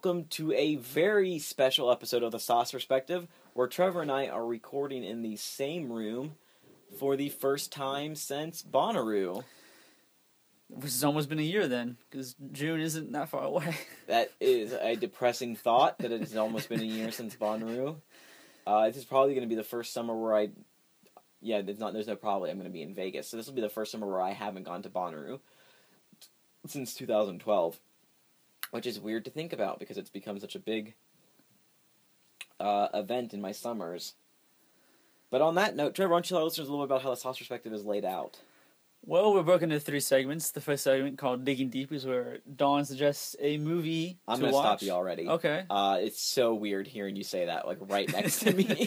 welcome to a very special episode of the Sauce Perspective, where Trevor and I are recording in the same room for the first time since Bonnaroo. Which has almost been a year then, because June isn't that far away. That is a depressing thought, that it has almost been a year since Bonnaroo. This is probably going to be the first summer where there's no probably, I'm going to be in Vegas, so this will be the first summer where I haven't gone to Bonnaroo since 2012. Which is weird to think about because it's become such a big event in my summers. But on that note, Trevor, why don't you tell our listeners a little bit about how the Sauce Perspective is laid out? Well, we're broken into 3 segments. The first segment, called Digging Deep, is where Dawn suggests a movie to watch. I'm going to stop you already. Okay. It's so weird hearing you say that, like, right next to me.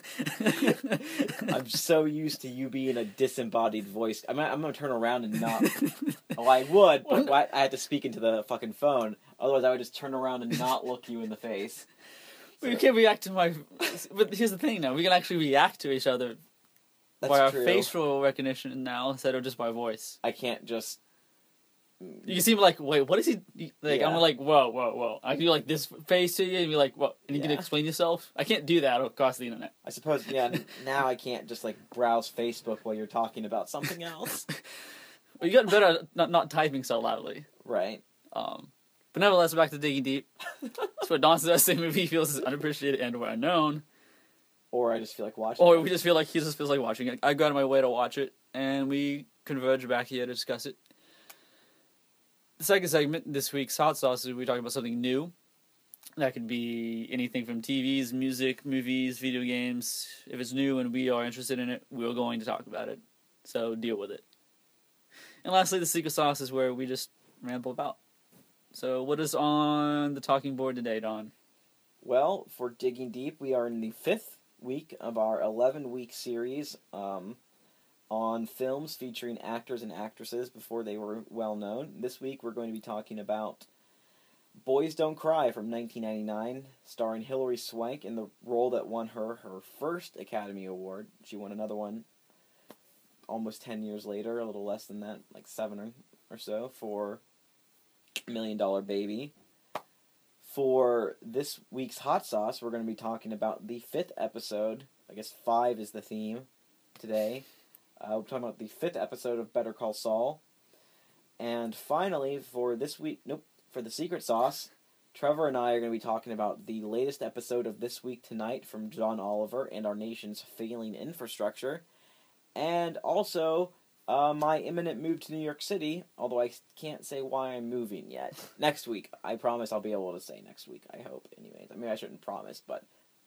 I'm so used to you being a disembodied voice. I'm going to turn around and not... Oh, I would, but I had to speak into the fucking phone. Otherwise, I would just turn around and not look you in the face. So. We can react to my... But here's the thing, now. We can actually react to each other by our facial recognition now, instead of just by voice. I can't just... You can see me like, wait, what is he... Like, yeah. I'm like, whoa. I can do like this face to you and be like, what? And you can explain yourself? I can't do that across the internet. I suppose, now I can't just like browse Facebook while you're talking about something else. Well, you got better at not typing so loudly. Right. But nevertheless, back to Digging Deep. It's where Don says the movie feels is unappreciated and or unknown. Or I just feel like watching Or we just feel like he just feels like watching it. I go out of my way to watch it, and we converge back here to discuss it. The second segment, this week's Hot Sauce, is we talk about something new. That could be anything from TVs, music, movies, video games. If it's new and we are interested in it, we're going to talk about it. So deal with it. And lastly, the secret sauce is where we just ramble about. So what is on the talking board today, Don? Well, for Digging Deep, we are in the 5th week of our 11-week series on films featuring actors and actresses before they were well known. This week we're going to be talking about Boys Don't Cry from 1999, starring Hilary Swank in the role that won her first Academy Award. She won another one almost 10 years later, a little less than that, like 7 or so, for $1 Million Baby. For this week's Hot Sauce, we're going to be talking about the 5th episode. I guess 5 is the theme today. We're talking about the 5th episode of Better Call Saul. And finally, for the Secret Sauce, Trevor and I are going to be talking about the latest episode of This Week Tonight from John Oliver and our nation's failing infrastructure. And also... my imminent move to New York City, although I can't say why I'm moving yet. Next week. I promise I'll be able to say next week, I hope, anyways. I mean, I shouldn't promise, but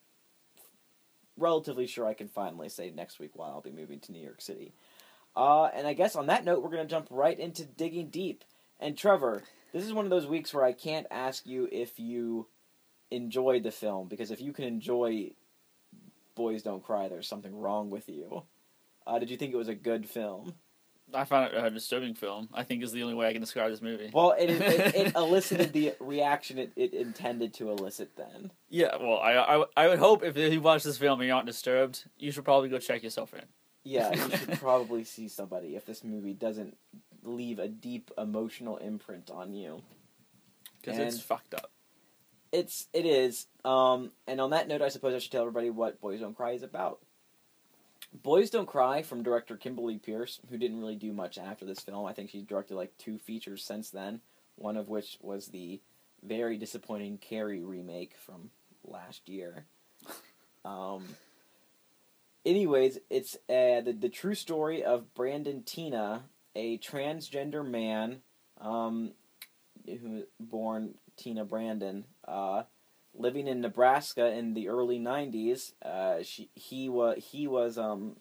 relatively sure I can finally say next week why I'll be moving to New York City. And I guess on that note, we're going to jump right into Digging Deep. And Trevor, this is one of those weeks where I can't ask you if you enjoyed the film, because if you can enjoy Boys Don't Cry, there's something wrong with you. Did you think it was a good film? I found it a disturbing film. I think is the only way I can describe this movie. Well, it elicited the reaction it intended to elicit then. Yeah, well, I would hope if you watch this film and you aren't disturbed, you should probably go check yourself in. Yeah, you should probably see somebody if this movie doesn't leave a deep emotional imprint on you. Because it's fucked up. It is. And on that note, I suppose I should tell everybody what Boys Don't Cry is about. Boys Don't Cry, from director Kimberly Peirce, who didn't really do much after this film. I think she's directed like 2 features since then, one of which was the very disappointing Carrie remake from last year. Anyways, it's the true story of Brandon Teena, a transgender man who was born Teena Brandon, living in Nebraska in the early 90s. He was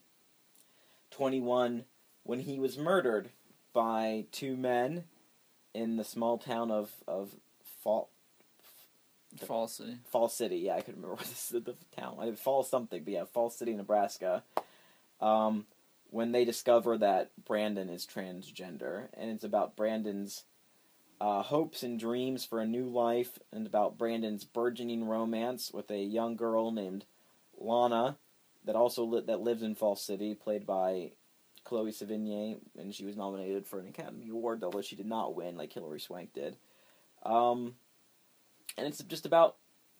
21 when he was murdered by 2 men in the small town of Fall City. Fall City, yeah, I couldn't remember what the town. Fall something, but yeah, Fall City, Nebraska. When they discover that Brandon is transgender, and it's about Brandon's hopes and dreams for a new life, and about Brandon's burgeoning romance with a young girl named Lana that lives in Falls City, played by Chloe Sevigny, and she was nominated for an Academy Award, although she did not win like Hilary Swank did. and it's just about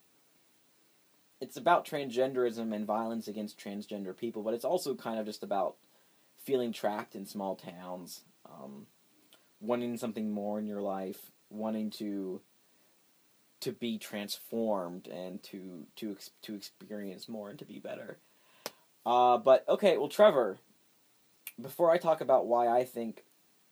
transgenderism and violence against transgender people, but it's also kind of just about feeling trapped in small towns, wanting something more in your life, wanting to be transformed and to experience more and to be better. But okay, well, Trevor, before I talk about why I think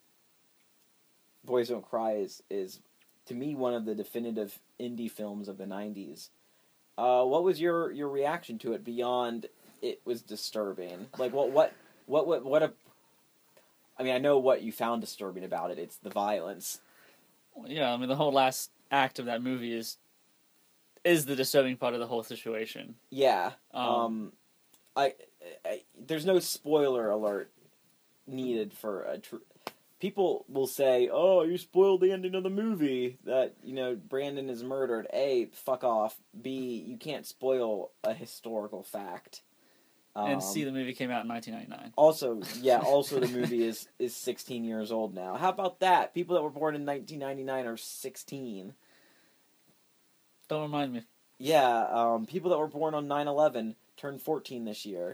Boys Don't Cry is to me one of the definitive indie films of the 90s. What was your reaction to it beyond it was disturbing? Like what a I mean, I know what you found disturbing about it. It's the violence. Well, yeah, I mean the whole last act of that movie is the disturbing part of the whole situation. Yeah. I there's no spoiler alert needed for a people will say, "Oh, you spoiled the ending of the movie that, Brandon is murdered." A, fuck off. B, you can't spoil a historical fact. And C, the movie came out in 1999. Also the movie is 16 years old now. How about that? People that were born in 1999 are 16. Don't remind me. Yeah, people that were born on 9/11 turned 14 this year.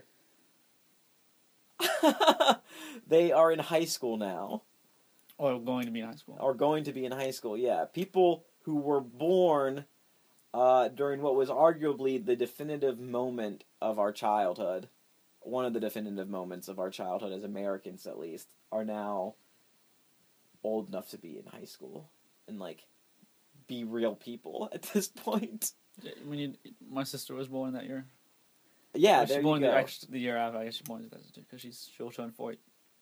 They are in high school now. Or going to be in high school. Or going to be in high school, yeah. People who were born during what was arguably the definitive moment of our childhood, one of the definitive moments of our childhood as Americans at least, are now old enough to be in high school and, be real people at this point. My sister was born that year. Yeah, there you born go. The year after, I guess she was born in 2002, because she'll turn 40.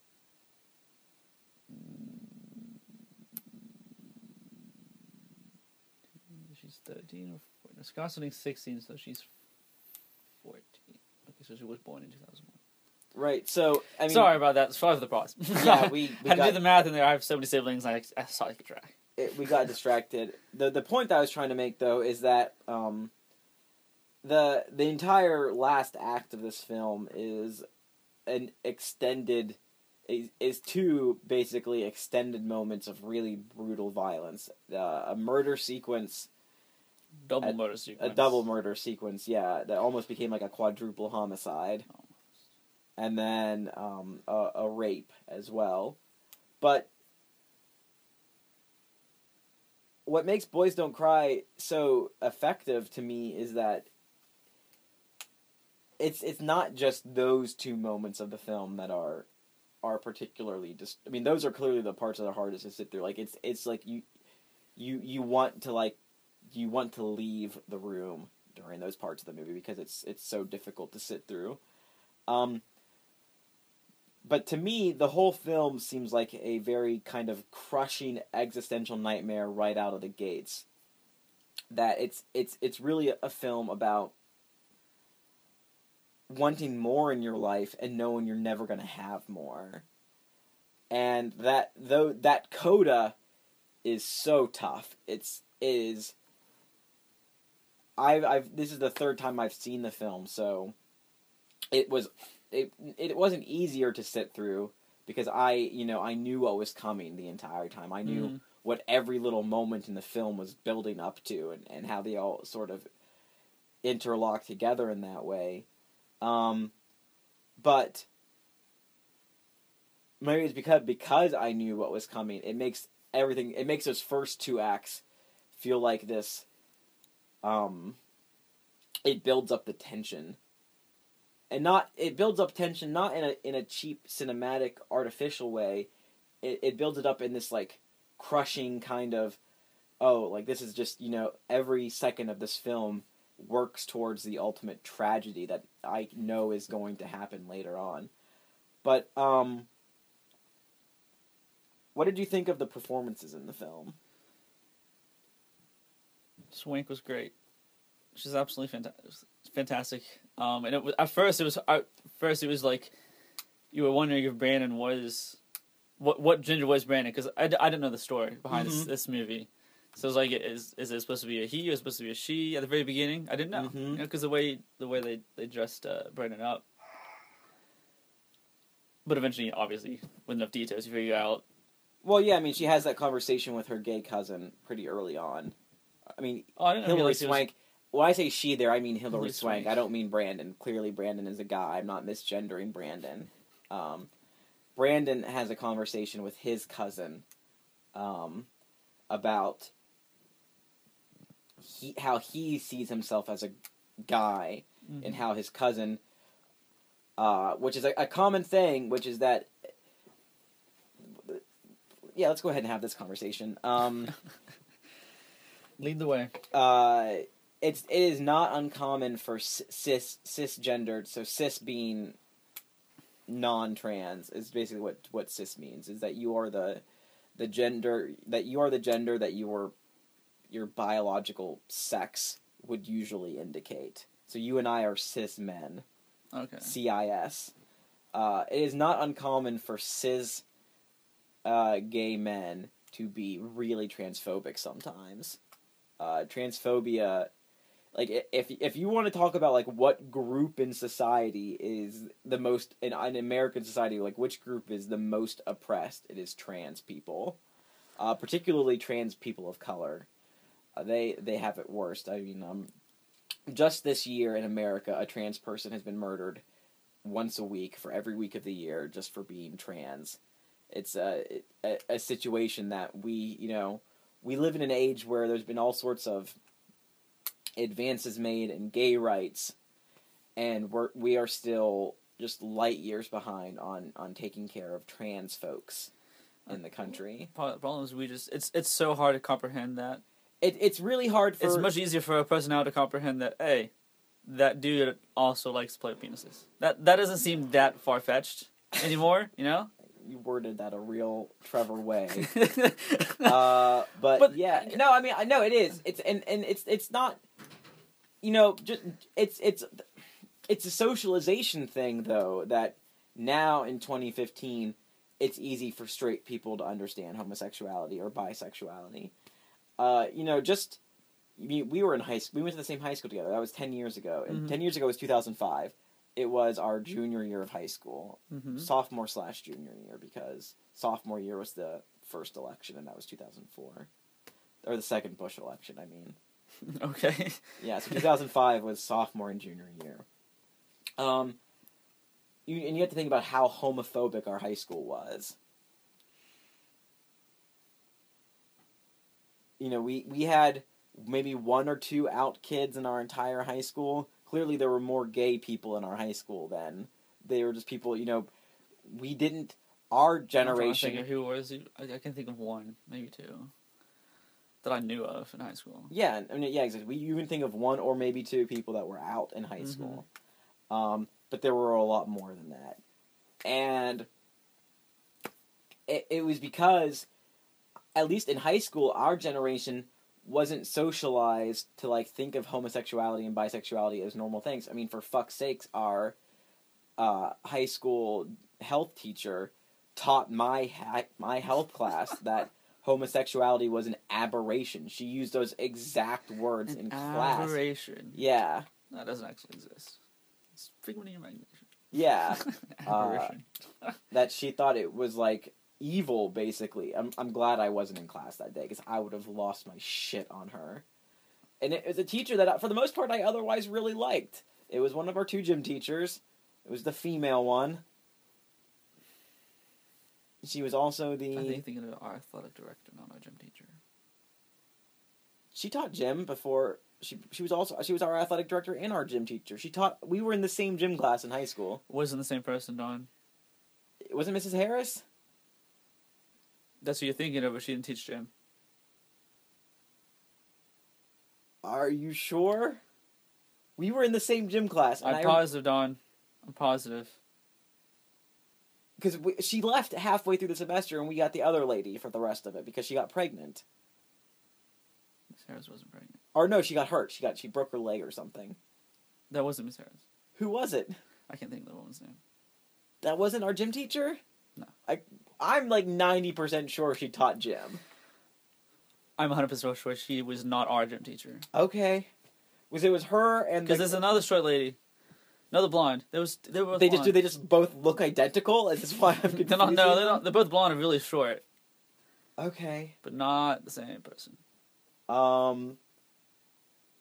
She's 13 or 14. Scott's turning 16, so she's 14. Okay, so she was born in 2001. Right, so, I mean... Sorry about that. Sorry for the pause. Yeah, we had to do the math in there. I have so many siblings, I saw I could track. We got distracted. The point that I was trying to make, though, is that the entire last act of this film is an extended... is two, basically, extended moments of really brutal violence. A murder sequence... A double murder sequence, yeah, that almost became like a quadruple homicide. Almost. And then a rape as well. But what makes Boys Don't Cry so effective to me is that it's not just those two moments of the film that are particularly just... I mean, those are clearly the parts that are hardest to sit through. Like it's like you want to leave the room during those parts of the movie because it's so difficult to sit through. But to me, the whole film seems like a very kind of crushing existential nightmare right out of the gates. That it's really a film about wanting more in your life and knowing you're never going to have more. And that coda is so tough. This is the third time I've seen the film, so it wasn't easier to sit through because I knew what was coming the entire time. I knew what every little moment in the film was building up to and how they all sort of interlock together in that way. But maybe it's because I knew what was coming. It makes those first two acts feel like this. It builds up the tension. And it builds up tension not in a cheap cinematic artificial way. It builds it up in this crushing kind of, this is just, every second of this film works towards the ultimate tragedy that I know is going to happen later on. But what did you think of the performances in the film? Swink was great. She's absolutely fantastic. And at first it was like you were wondering if Brandon was what Ginger was Brandon, because I didn't know the story behind this movie. So it was like, is it supposed to be a he or supposed to be a she at the very beginning? I didn't know, because the way they dressed Brandon up. But eventually, obviously, with enough details, you figure out. Well, yeah, I mean, she has that conversation with her gay cousin pretty early on. I mean, Oh, I didn't Hilary realize he was- Swank. When I say she there, I mean Hilary Hilary Swank. Swank. I don't mean Brandon. Clearly, Brandon is a guy. I'm not misgendering Brandon. Brandon has a conversation with his cousin about how he sees himself as a guy, Mhm. and how his cousin, which is a common thing, which is that. Yeah, let's go ahead and have this conversation. Lead the way. It is not uncommon for cisgendered, so cis being non-trans is basically what cis means, is that you are the gender that your biological sex would usually indicate. So you and I are cis men. Okay. CIS. It is not uncommon for cis gay men to be really transphobic sometimes. Transphobia, like if you want to talk about like what group in society is the most in American society, like which group is the most oppressed, it is trans people, particularly trans people of color. They have it worst. I mean, just this year in America, a trans person has been murdered once a week for every week of the year just for being trans. It's a situation that we live in an age where there's been all sorts of advances made in gay rights, and we are still just light years behind on taking care of trans folks in the country. Problem is it's so hard to comprehend that. It's really hard for... It's much easier for a person now to comprehend that, hey, that dude also likes to play with penises. That doesn't seem that far-fetched anymore, you know? You worded that a real Trevor way. But yeah, no, I mean, I know it is. It's not, just it's a socialization thing though, that now in 2015, it's easy for straight people to understand homosexuality or bisexuality. We were in high school. We went to the same high school together. That was 10 years ago, and 10 years ago was 2005. It was our junior year of high school, sophomore/junior year, because sophomore year was the first election, and that was 2004. Or the second Bush election, I mean. Okay. Yeah, so 2005 was sophomore and junior year. You have to think about how homophobic our high school was. We had maybe one or two out kids in our entire high school. Clearly, there were more gay people in our high school then. They were just people, we didn't... Our generation... I'm trying to think of who was... I can think of one, maybe two, that I knew of in high school. Yeah, I mean, yeah, exactly. You can think of one or maybe two people that were out in high school. But there were a lot more than that. And it was because, at least in high school, our generation wasn't socialized to think of homosexuality and bisexuality as normal things. I mean, for fuck's sakes, our high school health teacher taught my health class that homosexuality was an aberration. She used those exact words in class. Aberration. Yeah. That doesn't actually exist. It's frequent in your imagination. Yeah. Aberration. That she thought it was evil, basically. I'm glad I wasn't in class that day, because I would have lost my shit on her. And it was a teacher that, for the most part, I otherwise really liked. It was one of our two gym teachers. It was the female one. She was also the... I think thinking of our athletic director, not our gym teacher. She taught gym before... She was our athletic director and our gym teacher. We were in the same gym class in high school. Wasn't the same person, Dawn. Wasn't Mrs. Harris? That's what you're thinking of, but she didn't teach gym. Are you sure? We were in the same gym class. I'm positive, Dawn. I'm positive. Because she left halfway through the semester, and we got the other lady for the rest of it, because she got pregnant. Miss Harris wasn't pregnant. Or no, she got hurt. She broke her leg or something. That wasn't Miss Harris. Who was it? I can't think of the woman's name. That wasn't our gym teacher? No. I'm 90% sure she taught gym. I'm 100% sure she was not our gym teacher. Okay. It was her and... Because there's another short lady. Another blonde. They were both blonde. Do they just both look identical? Is this why I'm confused? They're not. They're both blonde and really short. Okay. But not the same person.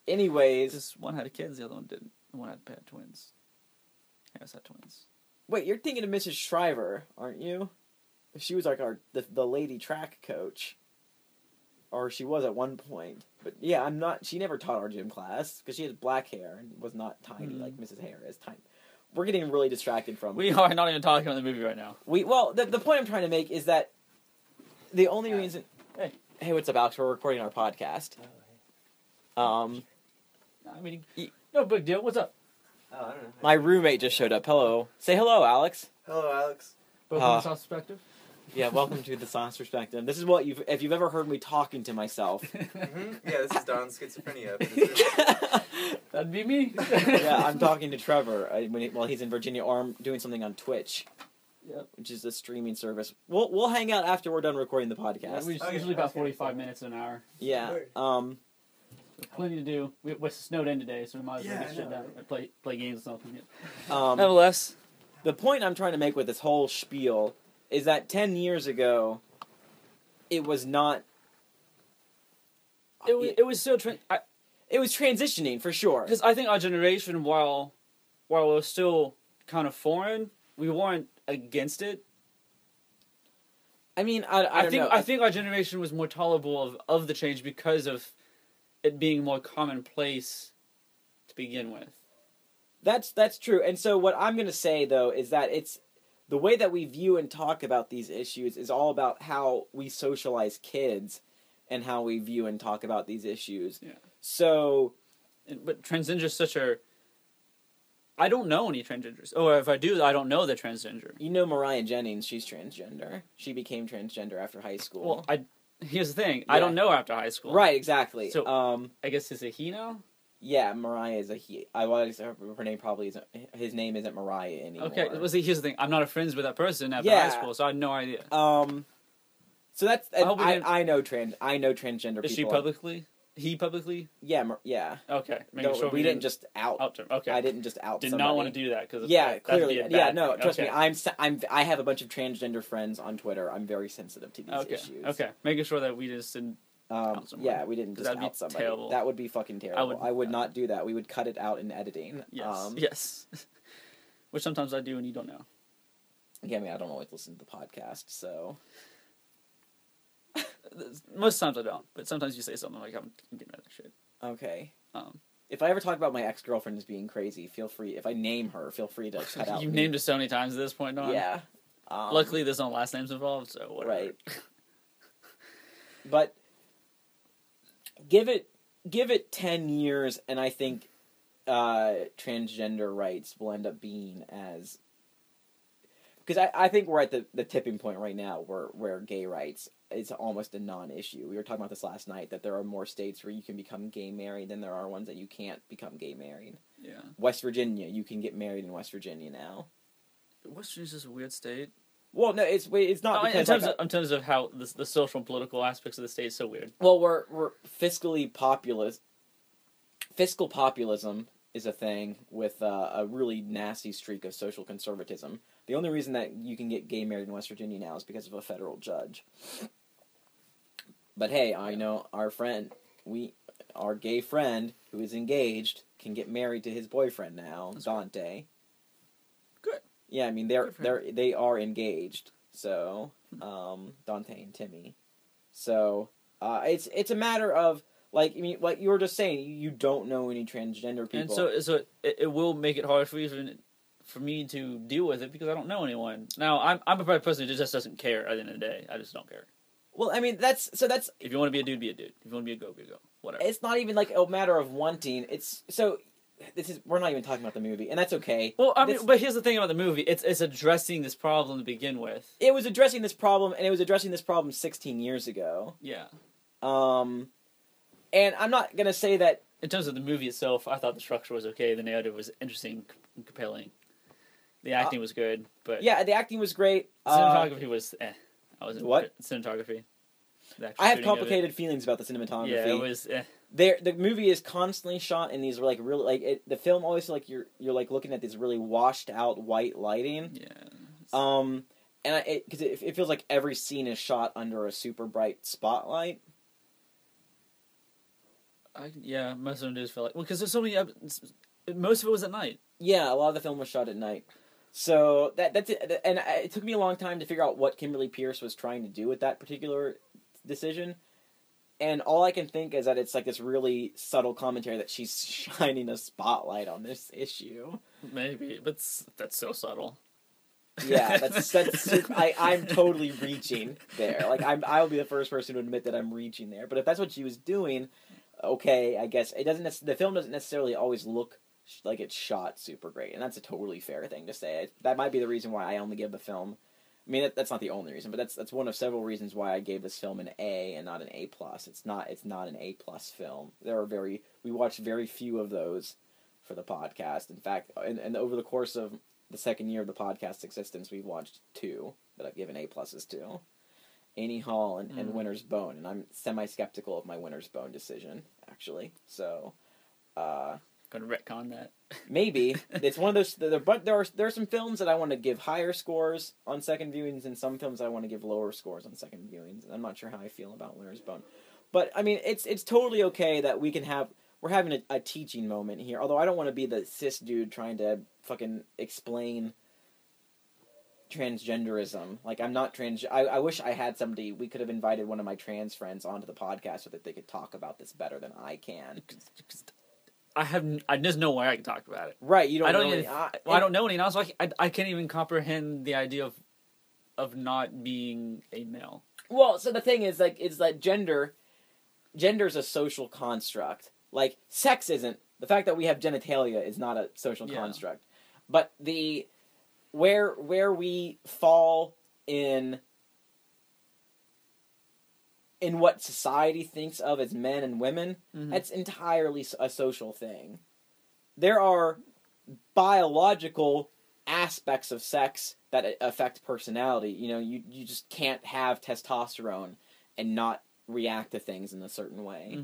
Anyways, Just one had kids, the other one didn't. One had twins. Harris had twins. wait, you're thinking of Mrs. Shriver, aren't you? She was like the lady track coach. Or she was at one point. But yeah, I'm not... She never taught our gym class, because she had black hair and was not tiny like Mrs. Harris. We're getting really distracted from... We are not even talking about the movie right now. Well, the point I'm trying to make is that the only reason... Hey, what's up, Alex? We're recording our podcast. I mean, no big deal. What's up? Oh, I don't know. My roommate just showed up. Hello. Say hello, Alex. Hello, Alex. Both from the South perspective? Yeah, welcome to the Science Perspective. This is what if you've ever heard me talking to myself. Yeah, this is Don's schizophrenia. But it's That'd be me. Yeah, I'm talking to Trevor while he's in Virginia, or I'm doing something on Twitch, which is a streaming service. We'll hang out after we're done recording the podcast. Yeah, usually about 45 minutes to an hour. Yeah. Plenty to do. We're snowed in today, so we might as well get shit done. Play games or something. Nevertheless, the point I'm trying to make with this whole spiel is that 10 years ago, it was not... It was still... It was transitioning, for sure. Because I think our generation, while it was still kind of foreign, we weren't against it. I mean, I think our generation was more tolerable of the change because of it being more commonplace to begin with. That's true. And so what I'm going to say, though, is that it's... The way that we view and talk about these issues is all about how we socialize kids and how we view and talk about these issues. Yeah. So... But transgender is such a... I don't know any transgenders. Or if I do, I don't know they're transgender. You know Mariah Jennings, she's transgender. She became transgender after high school. Well, here's the thing. Yeah. I don't know after high school. Right, exactly. So, I guess is it he now? Yeah, Mariah is a he. Her name probably isn't... His name isn't Mariah anymore. Okay, well, see, here's the thing. I'm not friends with that person after high school, so I had no idea. So that's... I know transgender people. Is she publicly? He publicly? Yeah, yeah. Okay. We didn't just out. Okay. I didn't just out. Did somebody. not want to do that because clearly. Yeah, no. Trust me. Okay. I have a bunch of transgender friends on Twitter. I'm very sensitive to these issues. Okay. Making sure that we just didn't. Yeah, we didn't just out somebody. Terrible. That would be fucking terrible. I would not do that. We would cut it out in editing. Yes. Yes. Which sometimes I do, and you don't know. Yeah, I mean, I don't always listen to the podcast, so. Most times I don't, but sometimes you say something like, I'm getting rid of that shit. Okay. If I ever talk about my ex-girlfriend as being crazy, feel free. If I name her, feel free to cut out. You've named her so many times at this point, Don. Yeah. Luckily, there's no last names involved, so whatever. Right. But give it 10 years, and I think transgender rights will end up being as... Because I think we're at the tipping point right now where gay rights is almost a non-issue. We were talking about this last night, that there are more states where you can become gay married than there are ones that you can't become gay married. Yeah. West Virginia, you can get married in West Virginia now. West Virginia's just a weird state. Well, no, it's not because... In terms of how the social and political aspects of the state is so weird. Well, we're fiscally populist. Fiscal populism is a thing with a really nasty streak of social conservatism. The only reason that you can get gay married in West Virginia now is because of a federal judge. But hey, I know our gay friend who is engaged can get married to his boyfriend now, Dante. Good. Yeah, I mean they are engaged. So Dante and Timmy. So it's a matter of. Like, I mean, like you were just saying, you don't know any transgender people. And so it will make it hard for me to deal with it because I don't know anyone. Now, I'm a person who just doesn't care at the end of the day. I just don't care. Well, I mean, that's... If you want to be a dude, be a dude. If you want to be a go, be a go. Whatever. It's not even, like, a matter of wanting. We're not even talking about the movie, and that's okay. Well, I mean, but here's the thing about the movie. It's addressing this problem to begin with. It was addressing this problem, and it was addressing this problem 16 years ago. Yeah. And I'm not going to say that... In terms of the movie itself, I thought the structure was okay. The narrative was interesting and compelling. The acting was good, but... Yeah, the acting was great. Cinematography was What? Cinematography. I have complicated feelings about the cinematography. Yeah, it was... The movie is constantly shot in these, like, really... Like, the film always, like, you're like, looking at this really washed-out white lighting. Yeah. Because it feels like every scene is shot under a super bright spotlight. Most of them just feel like because there's so many. Most of it was at night. Yeah, a lot of the film was shot at night. So that's it. And it took me a long time to figure out what Kimberly Pierce was trying to do with that particular decision. And all I can think is that it's like this really subtle commentary that she's shining a spotlight on this issue. Maybe, but that's so subtle. Yeah, I'm totally reaching there. Like I'll be the first person to admit that I'm reaching there. But if that's what she was doing, okay, I guess the film doesn't necessarily always look like it's shot super great, and that's a totally fair thing to say. That might be the reason why I only give the film. I mean, that's not the only reason, but that's one of several reasons why I gave this film an A and not an A+. It's not an A+ film. We watched very few of those for the podcast. In fact, and over the course of the second year of the podcast's existence, we've watched 2 that I've given A+ to. Annie Hall and Winter's Bone, and I'm semi-skeptical of my Winter's Bone decision, actually. So, gonna retcon that. Maybe it's one of those. But there are some films that I want to give higher scores on second viewings, and some films I want to give lower scores on second viewings. And I'm not sure how I feel about Winter's Bone, but I mean it's totally okay that we're having a teaching moment here. Although I don't want to be the cis dude trying to fucking explain transgenderism. Like I'm not trans. I wish I had somebody. We could have invited one of my trans friends onto the podcast so that they could talk about this better than I can. There's no way I can talk about it. Right, you don't. I don't know even. I don't know any. And also, I can't even comprehend the idea of not being a male. Well, so the thing is, like, gender's a social construct. Like, sex isn't. The fact that we have genitalia is not a social construct. But where we fall in what society thinks of as men and women, that's entirely a social thing. There are biological aspects of sex that affect personality. You know, you just can't have testosterone and not react to things in a certain way.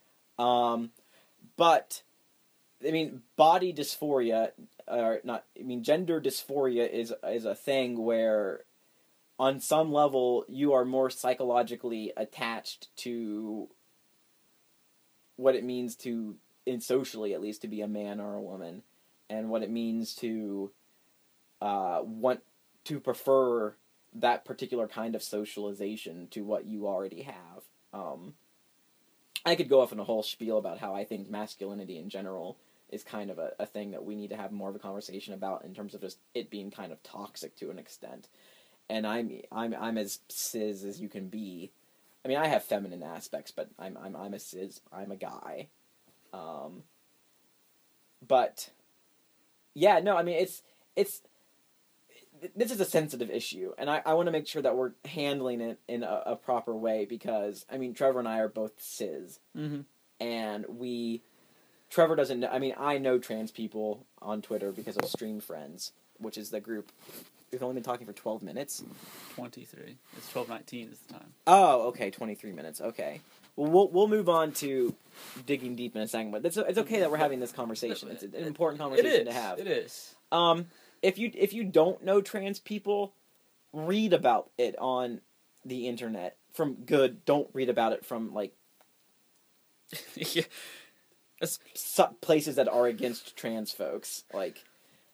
But, I mean, body dysphoria, gender dysphoria is a thing where on some level, you are more psychologically attached to what it means socially at least, to be a man or a woman, and what it means to want to prefer that particular kind of socialization to what you already have. I could go off on a whole spiel about how I think masculinity in general is kind of a thing that we need to have more of a conversation about in terms of just it being kind of toxic to an extent. And I'm as cis as you can be. I mean, I have feminine aspects, but I'm a cis. I'm a guy. But yeah, no. I mean, it's this is a sensitive issue, and I want to make sure that we're handling it in a proper way because I mean, Trevor and I are both cis, and Trevor doesn't know. I mean, I know trans people on Twitter because of Stream Friends, which is the group. We've only been talking for 12 minutes. 23. It's 12:19 is the time. Oh, okay, 23 minutes. Okay. Well, we'll move on to digging deep in a second, but it's okay that we're having this conversation. It's an important conversation to have. It is. If you don't know trans people, read about it on the internet from good. Don't read about it from like places that are against trans folks. Like,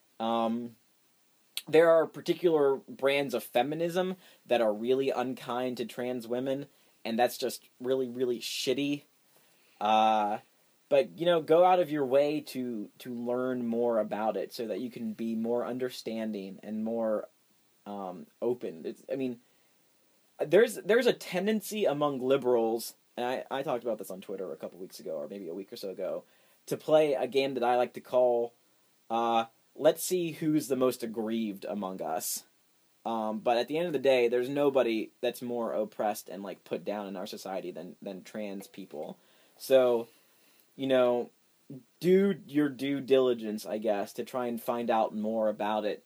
there are particular brands of feminism that are really unkind to trans women, and that's just really, really shitty. But, you know, go out of your way to learn more about it so that you can be more understanding and more open. There's a tendency among liberals, and I talked about this on Twitter a couple weeks ago, or maybe a week or so ago, to play a game that I like to call let's see who's the most aggrieved among us. But at the end of the day, there's nobody that's more oppressed and like put down in our society than trans people. So, you know, do your due diligence, I guess, to try and find out more about it.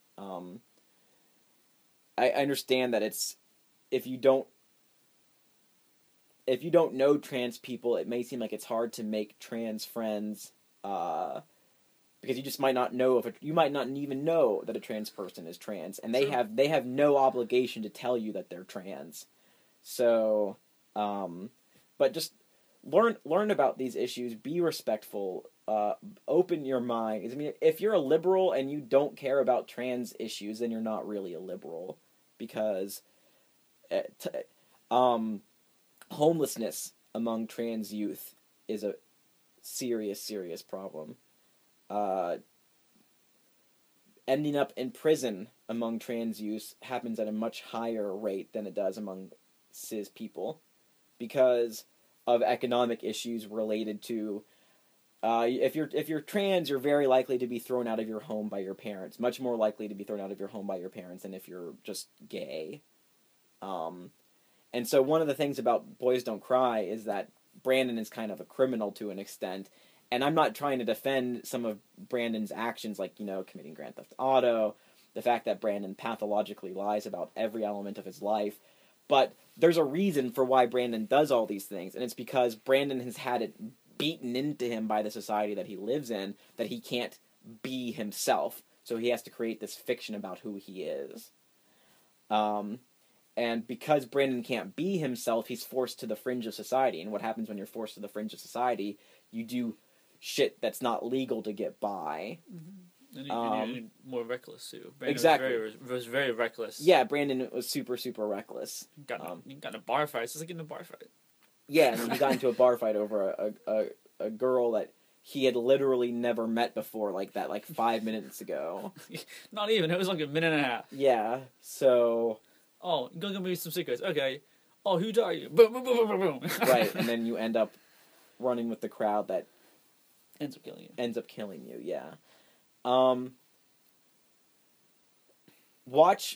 I understand that if you don't know trans people, it may seem like it's hard to make trans friends. Because you just might not know you might not even know that a trans person is trans, and they have no obligation to tell you that they're trans. So, but just learn about these issues. Be respectful. Open your mind. I mean, if you're a liberal and you don't care about trans issues, then you're not really a liberal, because homelessness among trans youth is a serious problem. Ending up in prison among trans youth happens at a much higher rate than it does among cis people, because of economic issues related to if you're trans, you're very likely to be thrown out of your home by your parents. Much more likely to be thrown out of your home by your parents than if you're just gay. And so one of the things about Boys Don't Cry is that Brandon is kind of a criminal to an extent. And I'm not trying to defend some of Brandon's actions, like, committing Grand Theft Auto, the fact that Brandon pathologically lies about every element of his life. But there's a reason for why Brandon does all these things, and it's because Brandon has had it beaten into him by the society that he lives in that he can't be himself. So he has to create this fiction about who he is. And because Brandon can't be himself, he's forced to the fringe of society. And what happens when you're forced to the fringe of society? You do shit that's not legal to get by. Mm-hmm. And you're more reckless, too. Brandon exactly. Was very reckless. Yeah, Brandon was super reckless. He got in a bar fight. It's just like in a bar fight. Yeah, and he got into a bar fight over a girl that he had literally never met before, like 5 minutes ago. Not even. It was like a minute and a half. Yeah, so... Oh, you're going to give me some secrets. Okay. Oh, who are you? Boom, boom, boom, boom, boom. Right, and then you end up running with the crowd that... Ends up killing you. Yeah. Watch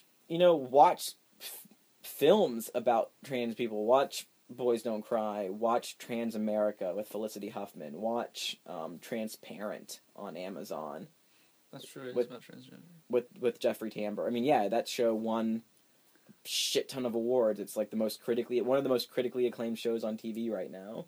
films about trans people. Watch Boys Don't Cry. Watch Trans America with Felicity Huffman. Watch Transparent on Amazon. That's true. It's about transgender. With Jeffrey Tambor. I mean, yeah, that show won a shit ton of awards. It's like one of the most critically acclaimed shows on TV right now.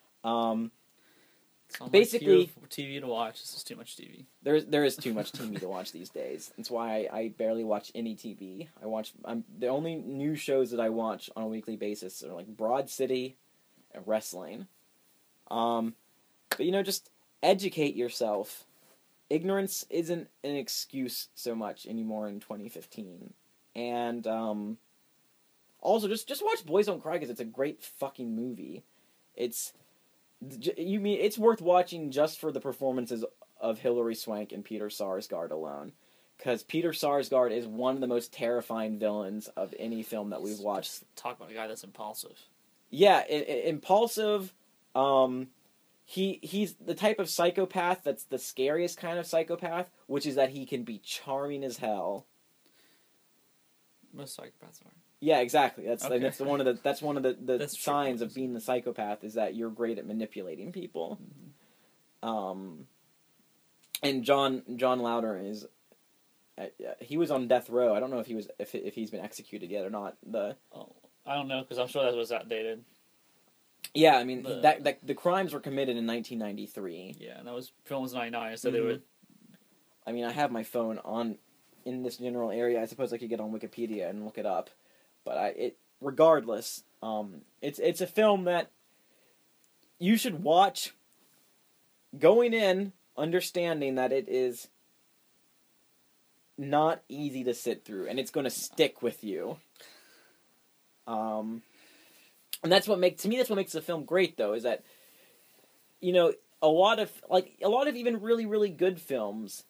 Basically, TV to watch. This is too much TV. There is too much TV to watch these days. That's why I barely watch any TV. The only new shows that I watch on a weekly basis are like Broad City and wrestling. But just educate yourself. Ignorance isn't an excuse so much anymore in 2015. And also just watch Boys Don't Cry because it's a great fucking movie. It's worth watching just for the performances of Hilary Swank and Peter Sarsgaard alone. Because Peter Sarsgaard is one of the most terrifying villains of any film that we've watched. Just talk about a guy that's impulsive. Yeah, impulsive. He's the type of psychopath that's the scariest kind of psychopath, which is that he can be charming as hell. Most psychopaths are. Yeah, exactly. That's one of the That's signs true. of being the psychopath is that you're great at manipulating people. Mm-hmm. And John Louder is he was on death row. I don't know if he's been executed yet or not. I don't know because I'm sure that was outdated. Yeah, I mean that the crimes were committed in 1993. Yeah, and film was 99, so they were. I mean, I have my phone on in this general area. I suppose I could get on Wikipedia and look it up. But regardless, it's a film that you should watch going in understanding that it is not easy to sit through, and it's going to stick with you. And that's what makes the film great, though, is that a lot of even really, really good films,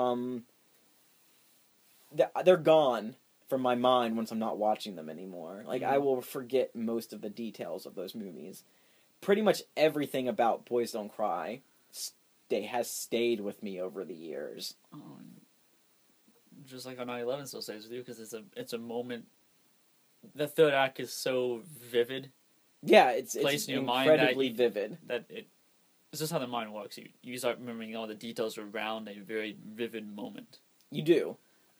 they're gone from my mind once I'm not watching them anymore. Like, I will forget most of the details of those movies. Pretty much everything about Boys Don't Cry has stayed with me over the years. Just like on 9/11 still stays with you, because it's a moment. The third act is so vivid. Yeah, it's in your incredibly mind vivid. It's just how the mind works. You start remembering all the details around a very vivid moment. You do.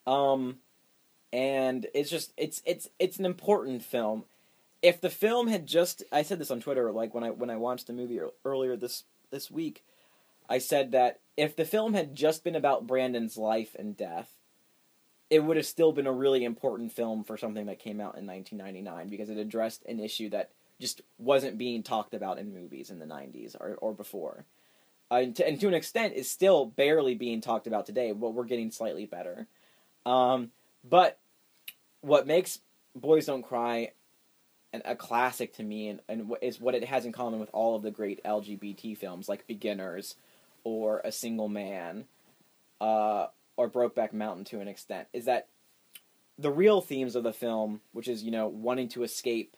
And it's an important film. If the film had I said this on Twitter, like when I watched the movie earlier this week, I said that if the film had just been about Brandon's life and death, it would have still been a really important film for something that came out in 1999 because it addressed an issue that just wasn't being talked about in movies in the 90s or before. And to an extent is still barely being talked about today, but we're getting slightly better. But what makes Boys Don't Cry a classic to me and is what it has in common with all of the great LGBT films like Beginners or A Single Man or Brokeback Mountain to an extent, is that the real themes of the film, which is, wanting to escape,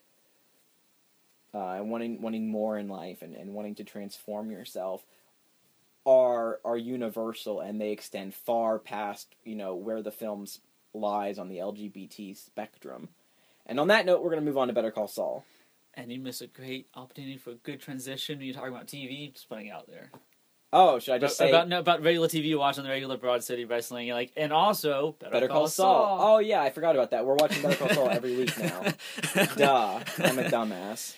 wanting more in life and wanting to transform yourself, are universal, and they extend far past, where the films lies on the LGBT spectrum. And on that note, we're going to move on to Better Call Saul. And you missed a great opportunity for a good transition when you talk about TV, just putting it out there. Oh, should I just say... About regular TV you watch on the regular Broad City Wrestling, and also Better Call Saul. Oh, yeah, I forgot about that. We're watching Better Call Saul every week now. Duh. I'm a dumbass.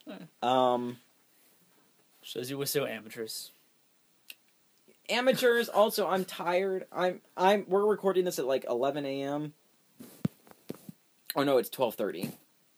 Shows you we're so amateurs. Amateurs, also, I'm tired. We're recording this at, 11 a.m. Oh, no, it's 12:30.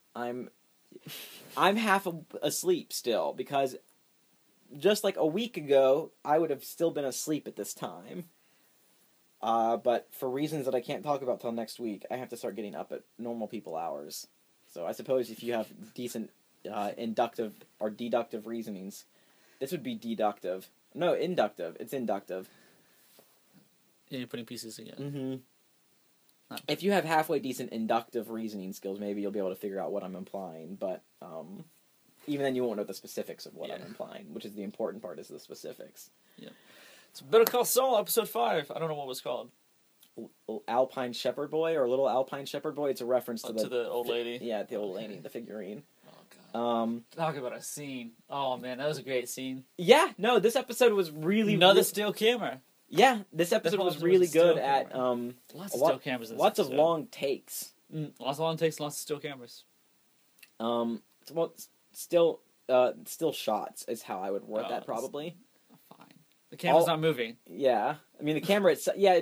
I'm half asleep still, because... just a week ago, I would have still been asleep at this time. But for reasons that I can't talk about till next week, I have to start getting up at normal people hours. So I suppose if you have decent inductive or deductive reasonings, this would be deductive. No, inductive. It's inductive. Yeah, you're putting pieces together. Mm-hmm. If you have halfway decent inductive reasoning skills, maybe you'll be able to figure out what I'm implying, but... even then, you won't know the specifics of what I'm implying, which is the important part, is the specifics. Yeah. So Better Call Saul, episode 5. I don't know what it was called. Alpine Shepherd Boy, or Little Alpine Shepherd Boy. It's a reference to the old lady. Yeah, the old lady, the figurine. Oh, God. Talk about a scene. Oh, man, that was a great scene. Yeah, no, this episode was really... Another still camera. Yeah, this episode was really good at... lots of still cameras in this Lots episode. of long takes. Lots of long takes, lots of still cameras. Still shots is how I would word that, probably. Fine. The camera's not moving. Yeah. I mean, the camera itself... Yeah,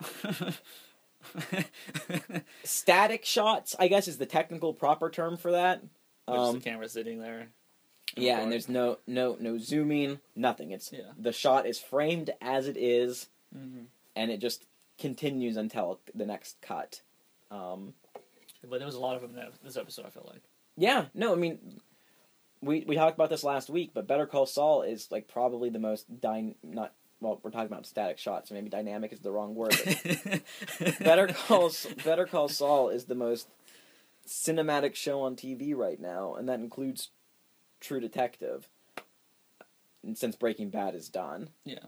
static shots, I guess, is the technical proper term for that. Just the camera sitting there. Yeah, and there's no zooming, nothing. The shot is framed as it is, and it just continues until the next cut. But there was a lot of them in this episode, I feel like. Yeah, no, I mean... We talked about this last week, but Better Call Saul is probably the most we're talking about static shots, so maybe dynamic is the wrong word. But Better Call Saul is the most cinematic show on TV right now, and that includes True Detective. And since Breaking Bad is done, yeah.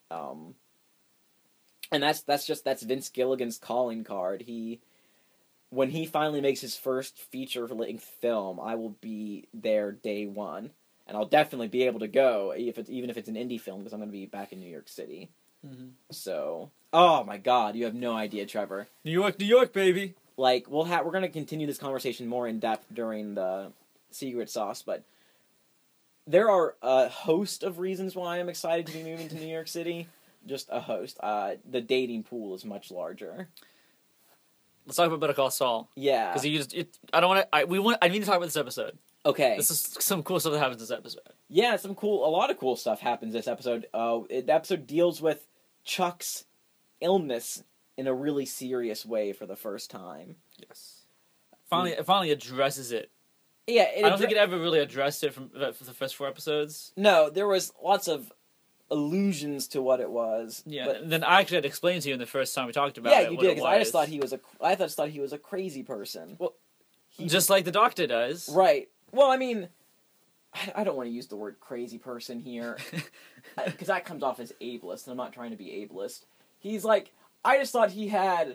And that's Vince Gilligan's calling card. When he finally makes his first feature-length film, I will be there day one. And I'll definitely be able to go, even if it's an indie film, because I'm going to be back in New York City. Mm-hmm. So, oh my God, you have no idea, Trevor. New York, baby! We're going to continue this conversation more in depth during the Secret Sauce, but there are a host of reasons why I'm excited to be moving to New York City. Just a host. The dating pool is much larger. Let's talk about Better Call Saul. Yeah, because I need to talk about this episode. Okay, this is some cool stuff that happens this episode. Yeah, a lot of cool stuff happens this episode. The episode deals with Chuck's illness in a really serious way for the first time. Yes, it finally addresses it. Yeah, I don't think it ever really addressed it for the first 4 episodes. No, there was lots of allusions to what it was. Yeah, but then I actually had to explain to you in the first time we talked about it. Yeah, you did, because I just thought he was a crazy person. Well, just like the Doctor does. Right. Well, I mean, I don't want to use the word crazy person here, because that comes off as ableist, and I'm not trying to be ableist. He's I just thought he had,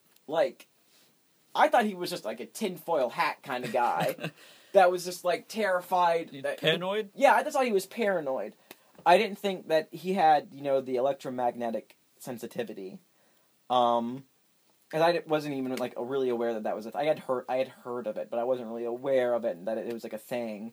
I thought he was just a tinfoil hat kind of guy that was just terrified. Paranoid? Yeah, I just thought he was paranoid. I didn't think that he had, the electromagnetic sensitivity. Because I wasn't even really aware that was I had heard of it, but I wasn't really aware of it and that it was a thing.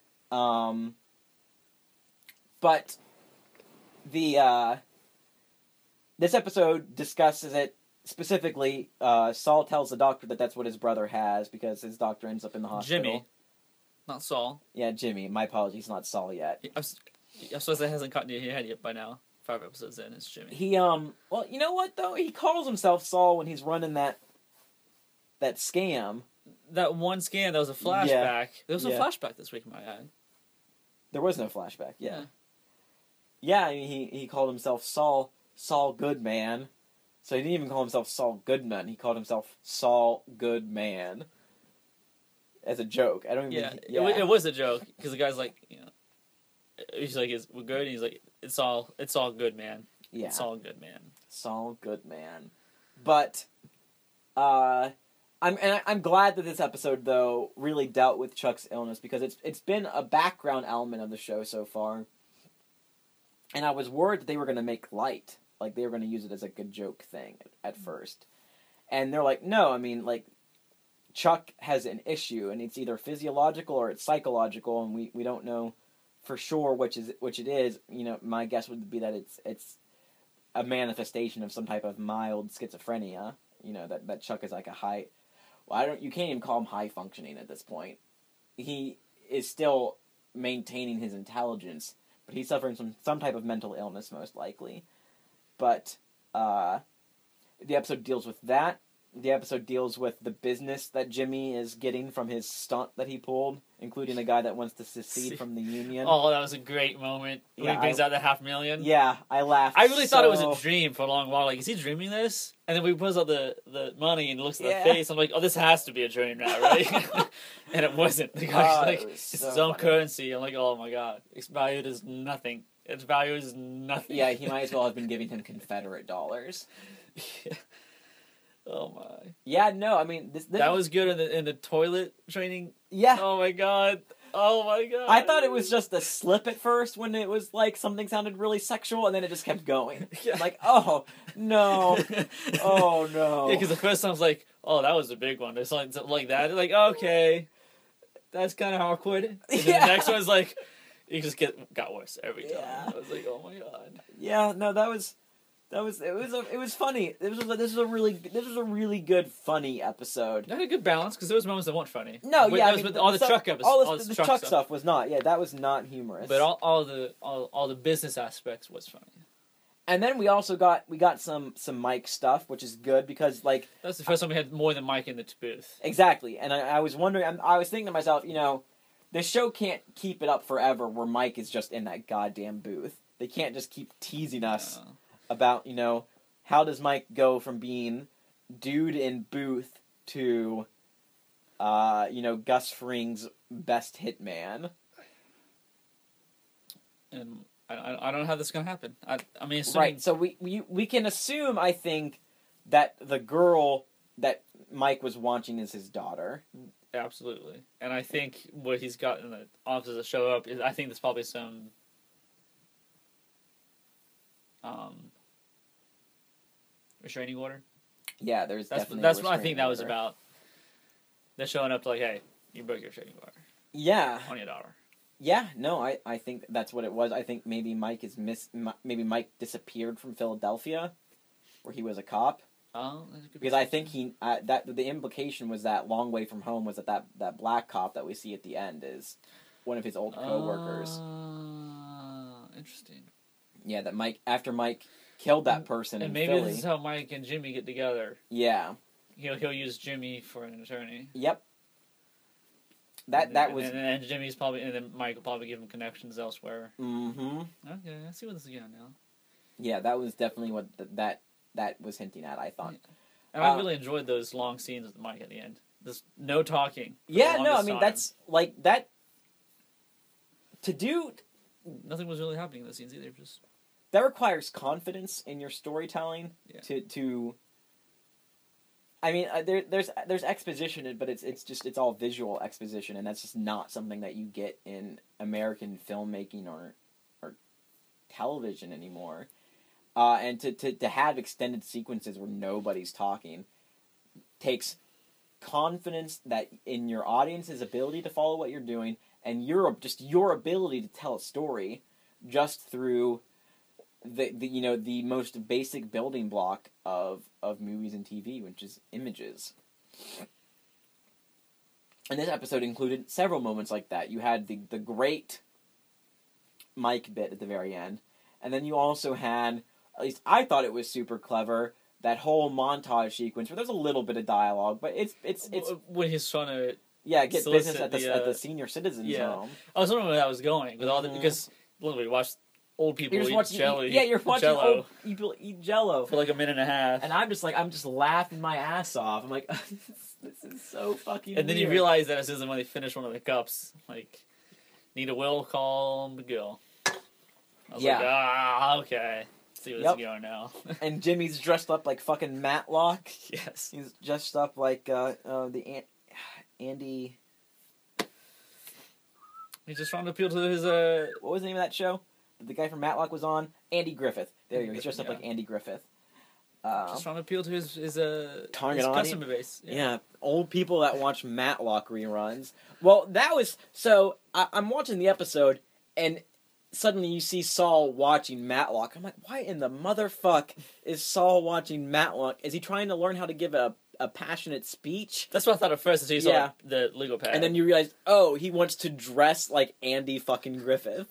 But the this episode discusses it specifically. Saul tells the doctor that that's what his brother has because his doctor ends up in the hospital. Jimmy. Not Saul. Yeah, Jimmy. My apologies, not Saul yet. I'm supposed that hasn't caught your head yet by now. 5 episodes in, it's Jimmy. He well, you know what though? He calls himself Saul when he's running that scam. That one scan, that was a flashback. Yeah. There was a Yeah. flashback this week, in my head. There was no flashback. Yeah. Yeah, I mean, he called himself Saul Goodman. So he didn't even call himself Saul Goodman. He called himself Saul Goodman. As a joke. I don't even Yeah, think... it was a joke, because the guy's like, he's like, we're good, and he's like, it's all good, man. Yeah. It's all good, man. Saul Goodman. But, I'm glad that this episode, though, really dealt with Chuck's illness, because it's been a background element of the show so far. And I was worried that they were going to make light. Like, they were going to use it as, like, a joke thing at first. And they're like, no, I mean, like, Chuck has an issue, and it's either physiological or it's psychological, and we don't know for sure which it is. My guess would be that it's a manifestation of some type of mild schizophrenia. That Chuck is like a high... Well, you can't even call him high functioning at this point. He is still maintaining his intelligence, but he's suffering from some type of mental illness, most likely. But the episode deals with that. The episode deals with the business that Jimmy is getting from his stunt that he pulled, including a guy that wants to secede from the union. Oh, that was a great moment. When he brings out the $500,000. Yeah, I laughed. I really thought it was a dream for a long while. Like, is he dreaming this? And then we pulls out the money and looks at the face. I'm like, oh, this has to be a dream now, right? And it wasn't. The guy's like, it's his own currency. I'm like, oh my god, it's valued as nothing. Its value is nothing. Yeah, he might as well have been giving him Confederate dollars. Yeah. Oh my. Yeah, no, I mean this that was good in the toilet training. Yeah. Oh my god. Oh my god. I thought it was just a slip at first when it was like something sounded really sexual, and then it just kept going. Yeah. Like, oh no, oh no. Yeah, because the first time I was like, oh, that was a big one. There's something like that. They're like, okay, that's kind of awkward. And then the next one's like, it just got worse every time. Yeah. I was like, oh my god. Yeah, no, it was funny. This was a really good funny episode. Not a good balance because there was moments that weren't funny. No, but yeah, that was with all the Chuck episodes. All the Chuck stuff was not. Yeah, that was not humorous. But all the business aspects was funny. And then we also got some Mike stuff, which is good because like that's the first time we had more than Mike in the booth. Exactly, and I was wondering. I was thinking to myself, this show can't keep it up forever where Mike is just in that goddamn booth. They can't just keep teasing us. About, how does Mike go from being dude in booth to, Gus Fring's best hitman? And I don't know how this is going to happen. I mean, right, so we can assume, I think, that the girl that Mike was watching is his daughter. Absolutely. And I think what he's got in the offices to show up is, I think there's probably some... restraining order. Yeah, there's definitely. That's what I think that was about. They're showing up to like, hey, you broke your restraining order. Yeah. On your daughter. Yeah, no, I think that's what it was. I think maybe Mike Mike disappeared from Philadelphia, where he was a cop. Oh, because I think that the implication was that Long Way From Home was that black cop that we see at the end is one of his old coworkers. Interesting. Yeah, that after Mike killed that person and in maybe Philly. This is how Mike and Jimmy get together. Yeah. He'll use Jimmy for an attorney. Yep. And Jimmy's probably, and then Mike will probably give him connections elsewhere. Mm-hmm. Okay, I see what this is going now. Yeah, that was definitely what that was hinting at, I thought. Yeah. And I really enjoyed those long scenes with Mike at the end. There's no talking. Yeah, no, I mean, that's, like, that... To do... Nothing was really happening in the scenes either, just... That requires confidence in your storytelling to I mean, there's exposition, but it's all visual exposition, and that's just not something that you get in American filmmaking or television anymore. And to have extended sequences where nobody's talking takes confidence that in your audience's ability to follow what you're doing, and your ability to tell a story just through the most basic building block of movies and TV, which is images. And this episode included several moments like that. You had the great Mike bit at the very end, and then you also had, at least I thought it was super clever, that whole montage sequence where there's a little bit of dialogue, but it's when he's trying to. get business at the senior citizens home. I was wondering where that was going with all the because look, we watched old people eat jelly. You're watching old people eat Jello for like a minute and a half, and I'm just laughing my ass off. I'm like, this is so fucking. And then you realize that as soon as when they finish one of the cups, like, need a will call McGill. I was like, okay. See where this is going now. And Jimmy's dressed up like fucking Matlock. Yes. He's dressed up like Andy. He's just trying to appeal to his what was the name of that show that the guy from Matlock was on? Andy Griffith. There you go. He's dressed up like Andy Griffith. Just trying to appeal to his target his audience. customer base. Yeah, old people that watch Matlock reruns. Well, that was so. I'm watching the episode, and suddenly you see Saul watching Matlock. I'm like, why in the motherfuck is Saul watching Matlock? Is he trying to learn how to give a passionate speech? That's what I thought at first, until you saw the legal pad. And then you realize, oh, he wants to dress like Andy fucking Griffith.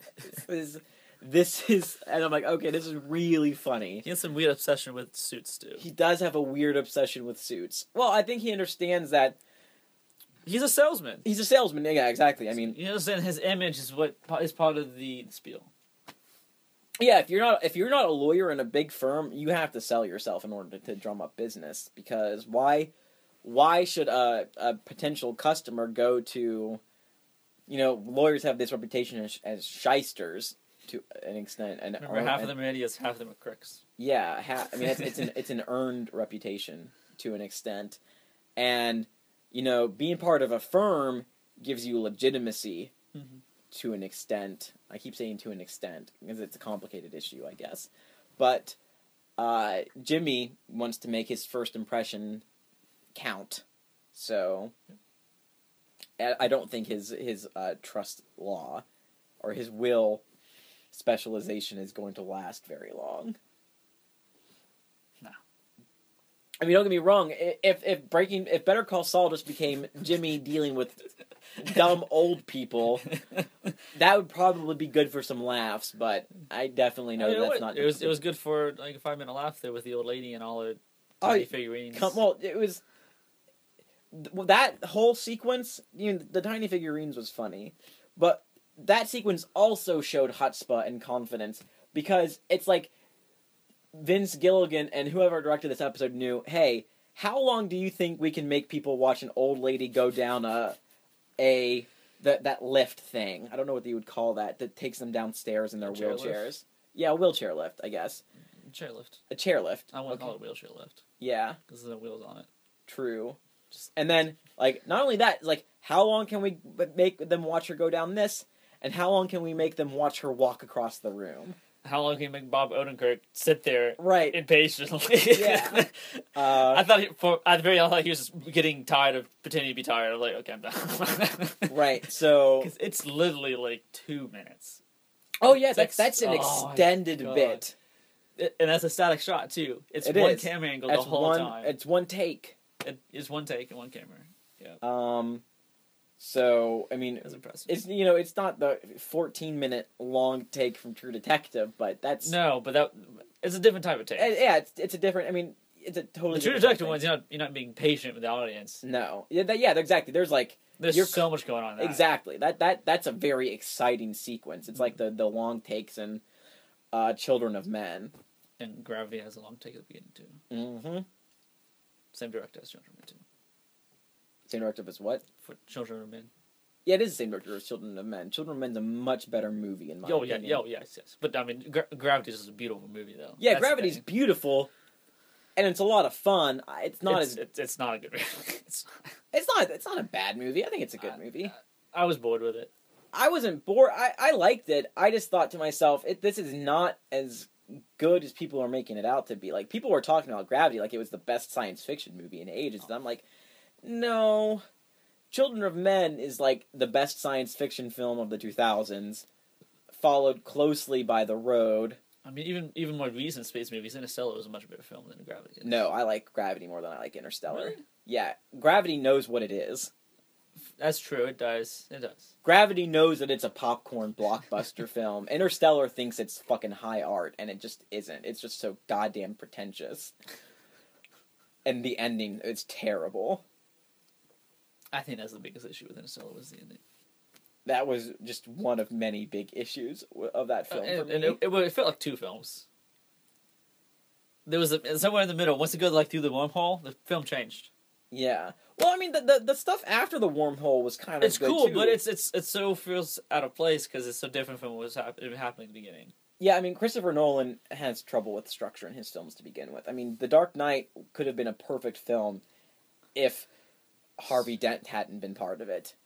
This is, and I'm like, okay, this is really funny. He has some weird obsession with suits, too. He does have a weird obsession with suits. Well, I think he understands that he's a salesman. He's a salesman, yeah, exactly. I mean, you understand his image is what is part of the spiel. Yeah, if you're not a lawyer in a big firm, you have to sell yourself in order to drum up business. Because why should a potential customer go to, lawyers have this reputation as shysters to an extent, and remember, half of them are idiots, half of them are crooks. Yeah, I mean it's an earned reputation to an extent, and being part of a firm gives you legitimacy. Mm-hmm. To an extent. I keep saying to an extent because it's a complicated issue, I guess. But Jimmy wants to make his first impression count. So I don't think his trust law or his will specialization is going to last very long. No. I mean, don't get me wrong. If Better Call Saul just became Jimmy dealing with dumb old people, that would probably be good for some laughs. But I definitely know that's not. It was good for like a 5-minute laugh there with the old lady and all her tiny figurines. It was that whole sequence. The tiny figurines was funny, but that sequence also showed chutzpah and confidence because it's like Vince Gilligan and whoever directed this episode knew, hey, how long do you think we can make people watch an old lady go down that lift thing? I don't know what you would call that takes them downstairs in their wheelchairs. Lift? Yeah, a wheelchair lift, I guess. A chair lift. I wouldn't call it a wheelchair lift. Yeah. Because there's no wheels on it. True. And then, not only that, how long can we make them watch her go down this? And how long can we make them watch her walk across the room? How long can you make Bob Odenkirk sit there impatiently? Yeah. I thought at the very end, he was just getting tired of pretending to be tired. I was like, okay, I'm done. Right, so... Because it's literally 2 minutes. Oh, yeah, that's an extended bit. And that's a static shot, too. It's one camera angle the whole time. It's one take. It's one take and one camera. Yeah. So, I mean, that's impressive. It's not the 14-minute long take from True Detective, but that's... No, but it's a different type of take. Yeah, it's a different... I mean, it's a totally the True Detective ones, you're not being patient with the audience. No. Yeah, exactly. There's so much going on in that. Exactly. That's a very exciting sequence. It's like the long takes in Children of Men. And Gravity has a long take at the beginning, too. Mm-hmm. Same director as Children of Men, too. Same director as what? For Children of Men. Yeah, it is the same director as Children of Men. Children of Men's a much better movie, in my opinion. Yes. But, I mean, Gravity is a beautiful movie, though. Yeah, Gravity's beautiful, and it's a lot of fun. It's not a good movie. It's not a bad movie. I think it's a good movie. I was bored with it. I wasn't bored. I liked it. I just thought to myself, this is not as good as people are making it out to be. People were talking about Gravity like it was the best science fiction movie in ages, and I'm like... No, Children of Men is the best science fiction film of the 2000s, followed closely by The Road. I mean, even more recent space movies, Interstellar was a much better film than Gravity is. No, I like Gravity more than I like Interstellar. Really? Yeah, Gravity knows what it is. That's true. It does. It does. Gravity knows that it's a popcorn blockbuster film. Interstellar thinks it's fucking high art, and it just isn't. It's just so goddamn pretentious. And the ending is terrible. I think that's the biggest issue with Interstellar was the ending. That was just one of many big issues of that film for And me. it felt like two films. There was somewhere in the middle. Once it goes through the wormhole, the film changed. Yeah. Well, I mean, the stuff after the wormhole was kind of It's good cool, too. but it's so feels out of place because it's so different from what was happening at the beginning. Yeah, I mean, Christopher Nolan has trouble with structure in his films to begin with. I mean, The Dark Knight could have been a perfect film if Harvey Dent hadn't been part of it.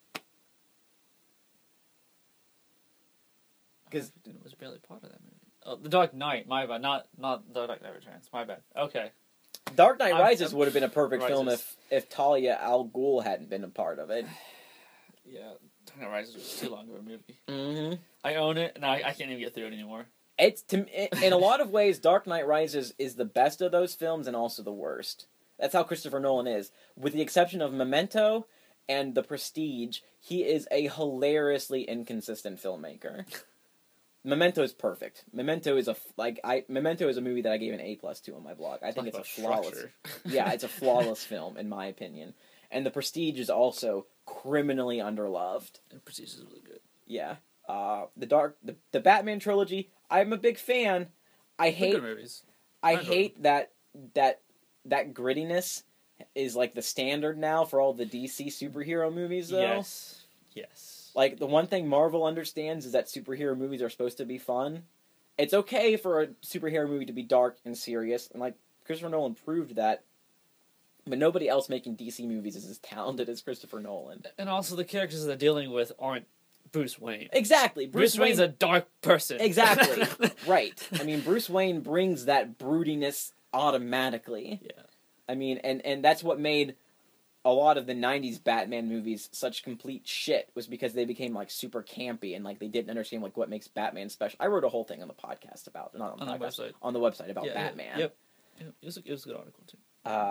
Because It was barely part of that movie. Oh, The Dark Knight, my bad. Not The Dark Knight Returns. My bad. Okay. Dark Knight I'm- Rises would have been a perfect film Rises. if Talia al Ghul hadn't been a part of it. Yeah, Dark Knight Rises was too long of a movie. Mm-hmm. I own it, and I can't even get through it anymore. It's in a lot of ways, Dark Knight Rises is the best of those films and also the worst. That's how Christopher Nolan is. With the exception of Memento and The Prestige, he is a hilariously inconsistent filmmaker. Memento is perfect. Memento is Memento is a movie that I gave an A+ to on my blog. I think it's a flawless. Yeah, it's a flawless film in my opinion. And The Prestige is also criminally underloved. And Prestige is really good. Yeah. The Batman trilogy, I'm a big fan. I They're hate good movies. I enjoy hate that grittiness is like the standard now for all the DC superhero movies though. Yes. Like the one thing Marvel understands is that superhero movies are supposed to be fun. It's okay for a superhero movie to be dark and serious, and like Christopher Nolan proved that. But nobody else making DC movies is as talented as Christopher Nolan. And also, the characters they're dealing with aren't Bruce Wayne. Exactly. Bruce Wayne's a dark person. Exactly. Right. I mean, Bruce Wayne brings that broodiness automatically. Yeah. I mean, and that's what made a lot of the 90s Batman movies such complete shit, was because they became like super campy and like they didn't understand like what makes Batman special. I wrote a whole thing on the podcast about, not on the On the podcast, website. on the website about Yeah, Batman. Yep. Yeah, it was a good article too.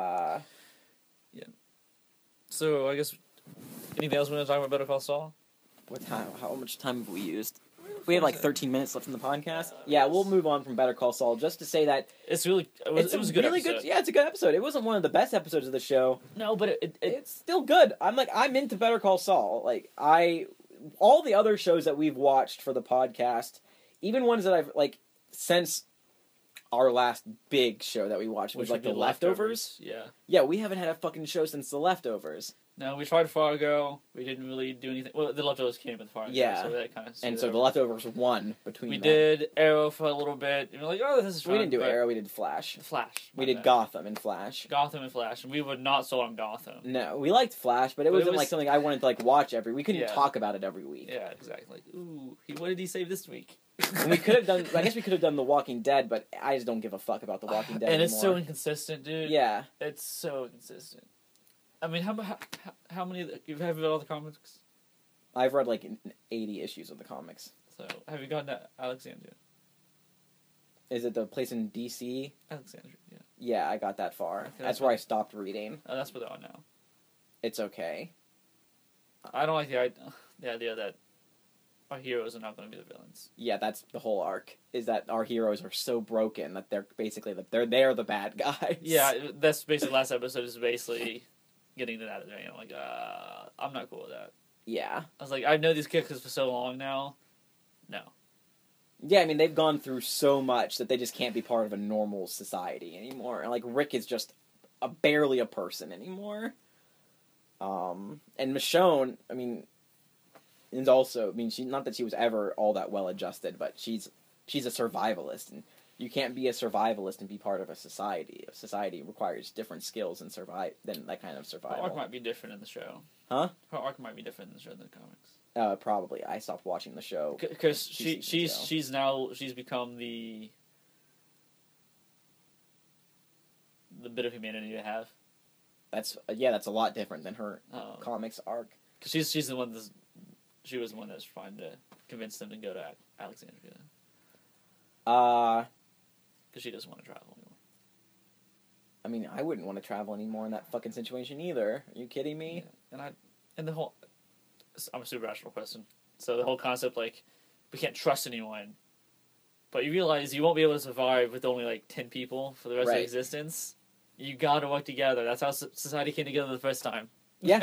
So I guess anything else we want to talk about Better Call Saul? What time? How much time have we used? We have like 13 minutes left in the podcast. Yeah, we'll move on from Better Call Saul just to say that It was a good really episode. good. Yeah, it's a good episode. It wasn't one of the best episodes of the show. No, but It's still good. I'm into Better Call Saul. Like all the other shows that we've watched for the podcast, even ones that I've like since our last big show that we watched was which like would The be Leftovers. Yeah. Yeah, we haven't had a fucking show since The Leftovers. No, we tried Fargo. We didn't really do anything. Well, The Leftovers came with Fargo. Yeah. So that kind of. And so The Leftovers won between We them. did Arrow for a little bit. And we're like, oh, this is fun. We didn't do but Arrow, we did Flash. Flash. We my did bad. Gotham and Flash. Gotham and Flash, and we were not sold on Gotham. No, we liked Flash, but it But it wasn't was- like something I wanted to like watch we couldn't Yeah. talk about it every week. Yeah, exactly. Like, ooh, what did he save this week? And we could have done I guess we could have done The Walking Dead, but I just don't give a fuck about The Walking Dead and anymore. it's so inconsistent, dude. Yeah. It's so inconsistent. I mean, how many you've read all the comics? I've read like 80 issues of the comics. So have you gotten to Alexandria? Is it the place in DC? Alexandria, yeah. Yeah, I got that far. Okay, That's where I stopped reading. That's where they are now. It's okay. I don't like the idea that our heroes are not going to be the villains. Yeah, that's the whole arc. Is that our heroes are so broken that they're basically they're the bad guys. Yeah, that's basically last episode is basically getting to that. You know, like I'm not cool with that. Yeah. I was like, I know these characters for so long now. No. Yeah, I mean they've gone through so much that they just can't be part of a normal society anymore. And like Rick is just barely a person anymore. And Michonne, I mean, is also, I mean, she, not that she was ever all that well adjusted, but she's a survivalist, and you can't be a survivalist and be part of a society. A society requires different skills and than that kind of Her survival. arc might be different in the show. Huh? Her arc might be different in the show than the comics. Probably. I stopped watching the show. Because Two seasons ago. she's become the bit of humanity you have. That's a lot different than her comics arc. Because she's the one she was the one that's trying to convince them to go to Alexandria. Because she doesn't want to travel anymore. I mean, I wouldn't want to travel anymore in that fucking situation either. Are you kidding me? Yeah. And the whole I'm a super rational person, so the whole concept like we can't trust anyone, but you realize you won't be able to survive with only like 10 people for the rest of Right. existence. You gotta work together. That's how society came together the first time. Yeah.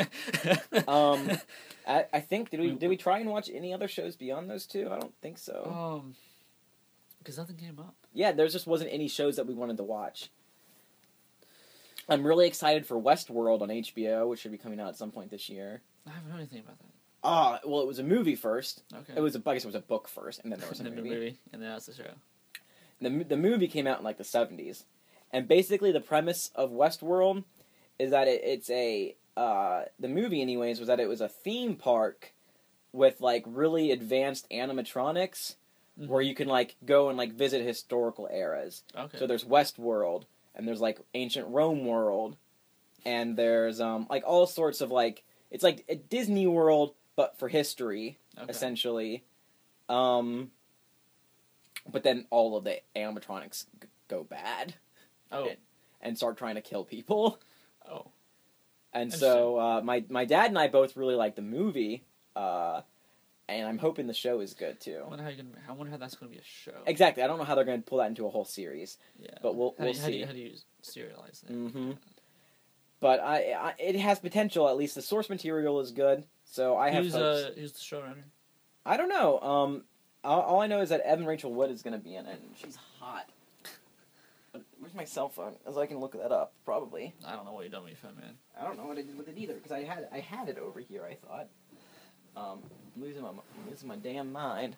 I think did we try and watch any other shows beyond those two? I don't think so. Because nothing came up. Yeah, there just wasn't any shows that we wanted to watch. I'm really excited for Westworld on HBO, which should be coming out at some point this year. I haven't heard anything about that. Well, it was a movie first. Okay. I guess it was a book first, and then there was a and then movie. the movie, and then that's the show. The movie came out in like the 70s, and basically the premise of Westworld is that it's a the movie anyways was that it was a theme park with like really advanced animatronics where you can like go and like visit historical eras. Okay. So there's Westworld, and there's like ancient Rome world, and there's like all sorts of like it's like a Disney World but for history essentially. But then all of the animatronics go bad. Oh. And start trying to kill people. Oh. And so my dad and I both really like the movie, and I'm hoping the show is good too. I wonder how that's going to be a show. Exactly. I don't know how they're going to pull that into a whole series. Yeah. But we'll How see. do you serialize that? Mm-hmm. But it has potential. At least the source material is good. So I have hopes. Who's the showrunner? I don't know. All I know is that Evan Rachel Wood is going to be in it, and she's hot. Where's my cell phone? As I can look that up, probably. I don't know what you've done with your phone, man. I don't know what I did with it either, because I had it over here, I thought. Losing my damn mind.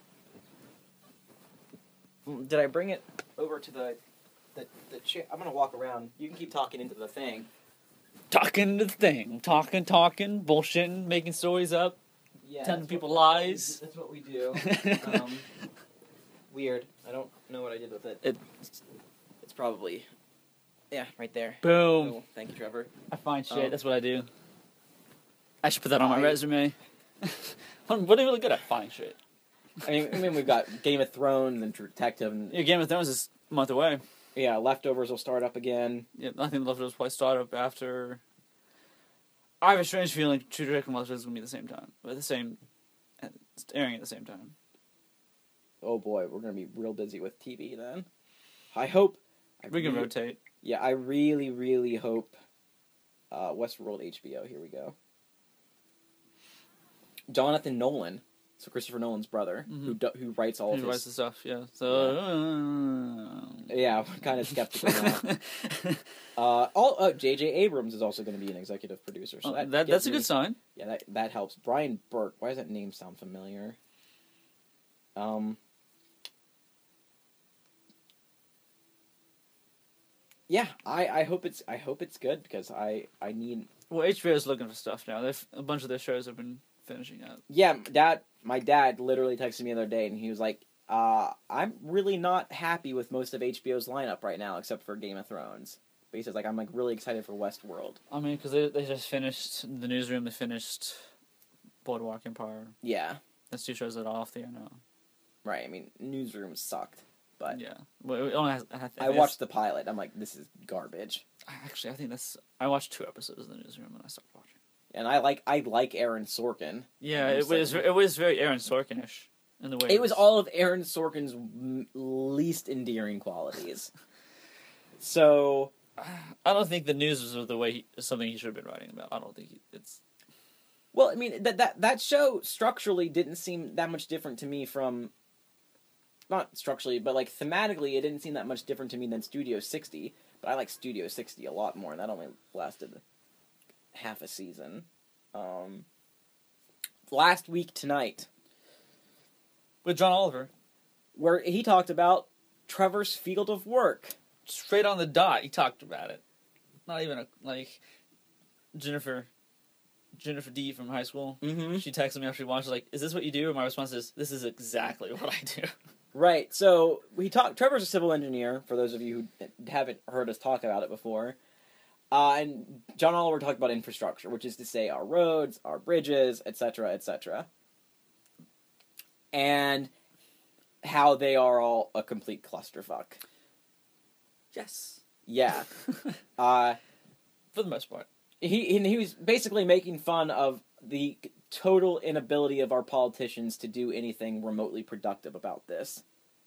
Did I bring it over to the chair? I'm gonna walk around. You can keep talking into the thing. Talking to the thing. Talking, bullshitting, making stories up. Yeah, Telling that's people what- lies. That's what we do. Weird. I don't know what I did with it. It's probably, right there. Boom. Oh, thank you, Trevor. I find shit. Oh. That's what I do. I should put that on my resume. What are you really good at? Finding shit. I mean, we've got Game of Thrones and True Detective, and Yeah, Game of Thrones is a month away. Leftovers will start up again. Yeah, I think Leftovers will probably start up after. I have a strange feeling True Detective and Leftovers is going to be at the same time. Airing at the same time. Oh boy, we're gonna be real busy with TV then. I hope. We can rotate. Yeah, I really, really hope. Westworld HBO. Here we go. Jonathan Nolan, so Christopher Nolan's brother, who writes all of Who his. writes the stuff? Yeah. So. Yeah, I'm kind of skeptical now. J.J. Abrams is also going to be an executive producer, so that's a good sign. Yeah, that helps. Brian Burke. Why does that name sound familiar? Yeah, I hope it's good because I need. Well, HBO is looking for stuff now. A bunch of their shows have been finishing up. Yeah, my dad literally texted me the other day and he was like, I'm really not happy with most of HBO's lineup right now except for Game of Thrones. But he says like I'm like really excited for Westworld. I mean, because they just finished The Newsroom. They finished Boardwalk Empire. Yeah, That's two shows that are off the air now. right. I mean, Newsroom sucked, but Yeah. Well, it only has, I watched the pilot. I'm like, this is garbage. Actually, I think I watched 2 episodes of The Newsroom and I stopped watching. And I like Aaron Sorkin. Yeah, it was very Aaron Sorkin-ish in the way. It was all of Aaron Sorkin's least endearing qualities. So I don't think the news was the way something he should have been writing about. I don't think it's. well, I mean that show structurally didn't seem that much different to me from. Not structurally, but like thematically, it didn't seem that much different to me than Studio 60. But I like Studio 60 a lot more, and that only lasted half a season. Last week tonight, With John Oliver. where he talked about Trevor's field of work. Straight on the dot, he talked about it. Not even Jennifer D from high school. Mm-hmm. She texted me after she watched. Like, "Is this what you do?" And my response is, "This is exactly what I do." Right. So Trevor's a civil engineer. For those of you who haven't heard us talk about it before, and John Oliver talked about infrastructure, which is to say our roads, our bridges, etc., etc., and how they are all a complete clusterfuck. Yes. Yeah. For the most part. he was basically making fun of the total inability of our politicians to do anything remotely productive about this.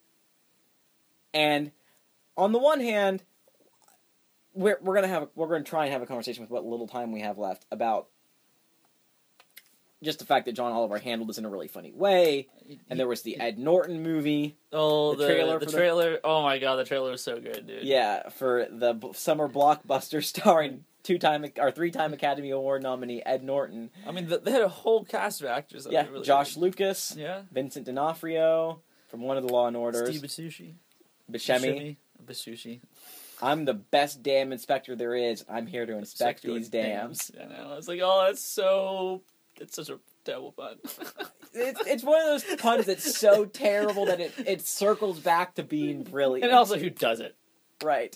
And on the one hand, we're gonna try and have a conversation with what little time we have left about just the fact that John Oliver handled this in a really funny way, and there was the Ed Norton movie. Oh, the trailer. The trailer. Oh my god, the trailer was so good, dude. Yeah, for the summer blockbuster starring three-time Academy Award nominee Ed Norton. I mean, they had a whole cast of actors. That Yeah, were really Josh good. Lucas. Yeah. Vincent D'Onofrio from one of the Law and Orders. Steve Buscemi. Buscemi. I'm the best dam inspector there is. I'm here to inspect these dams. I know. It's like, oh, it's such a terrible pun. It's one of those puns that's so terrible that it circles back to being brilliant. And also, who does it? Right.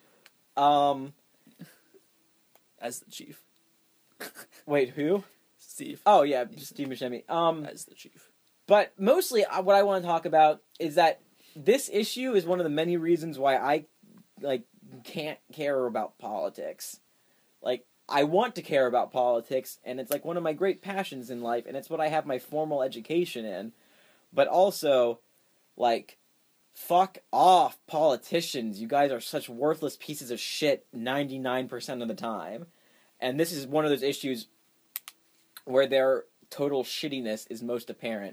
As the chief. Wait, who? Steve. Oh yeah, Steve Buscemi. As the chief. But mostly, what I want to talk about is that this issue is one of the many reasons why I can't care about politics. Like, I want to care about politics, and it's like one of my great passions in life, and it's what I have my formal education in. But also, like, fuck off, politicians. You guys are such worthless pieces of shit 99% of the time. And this is one of those issues where their total shittiness is most apparent.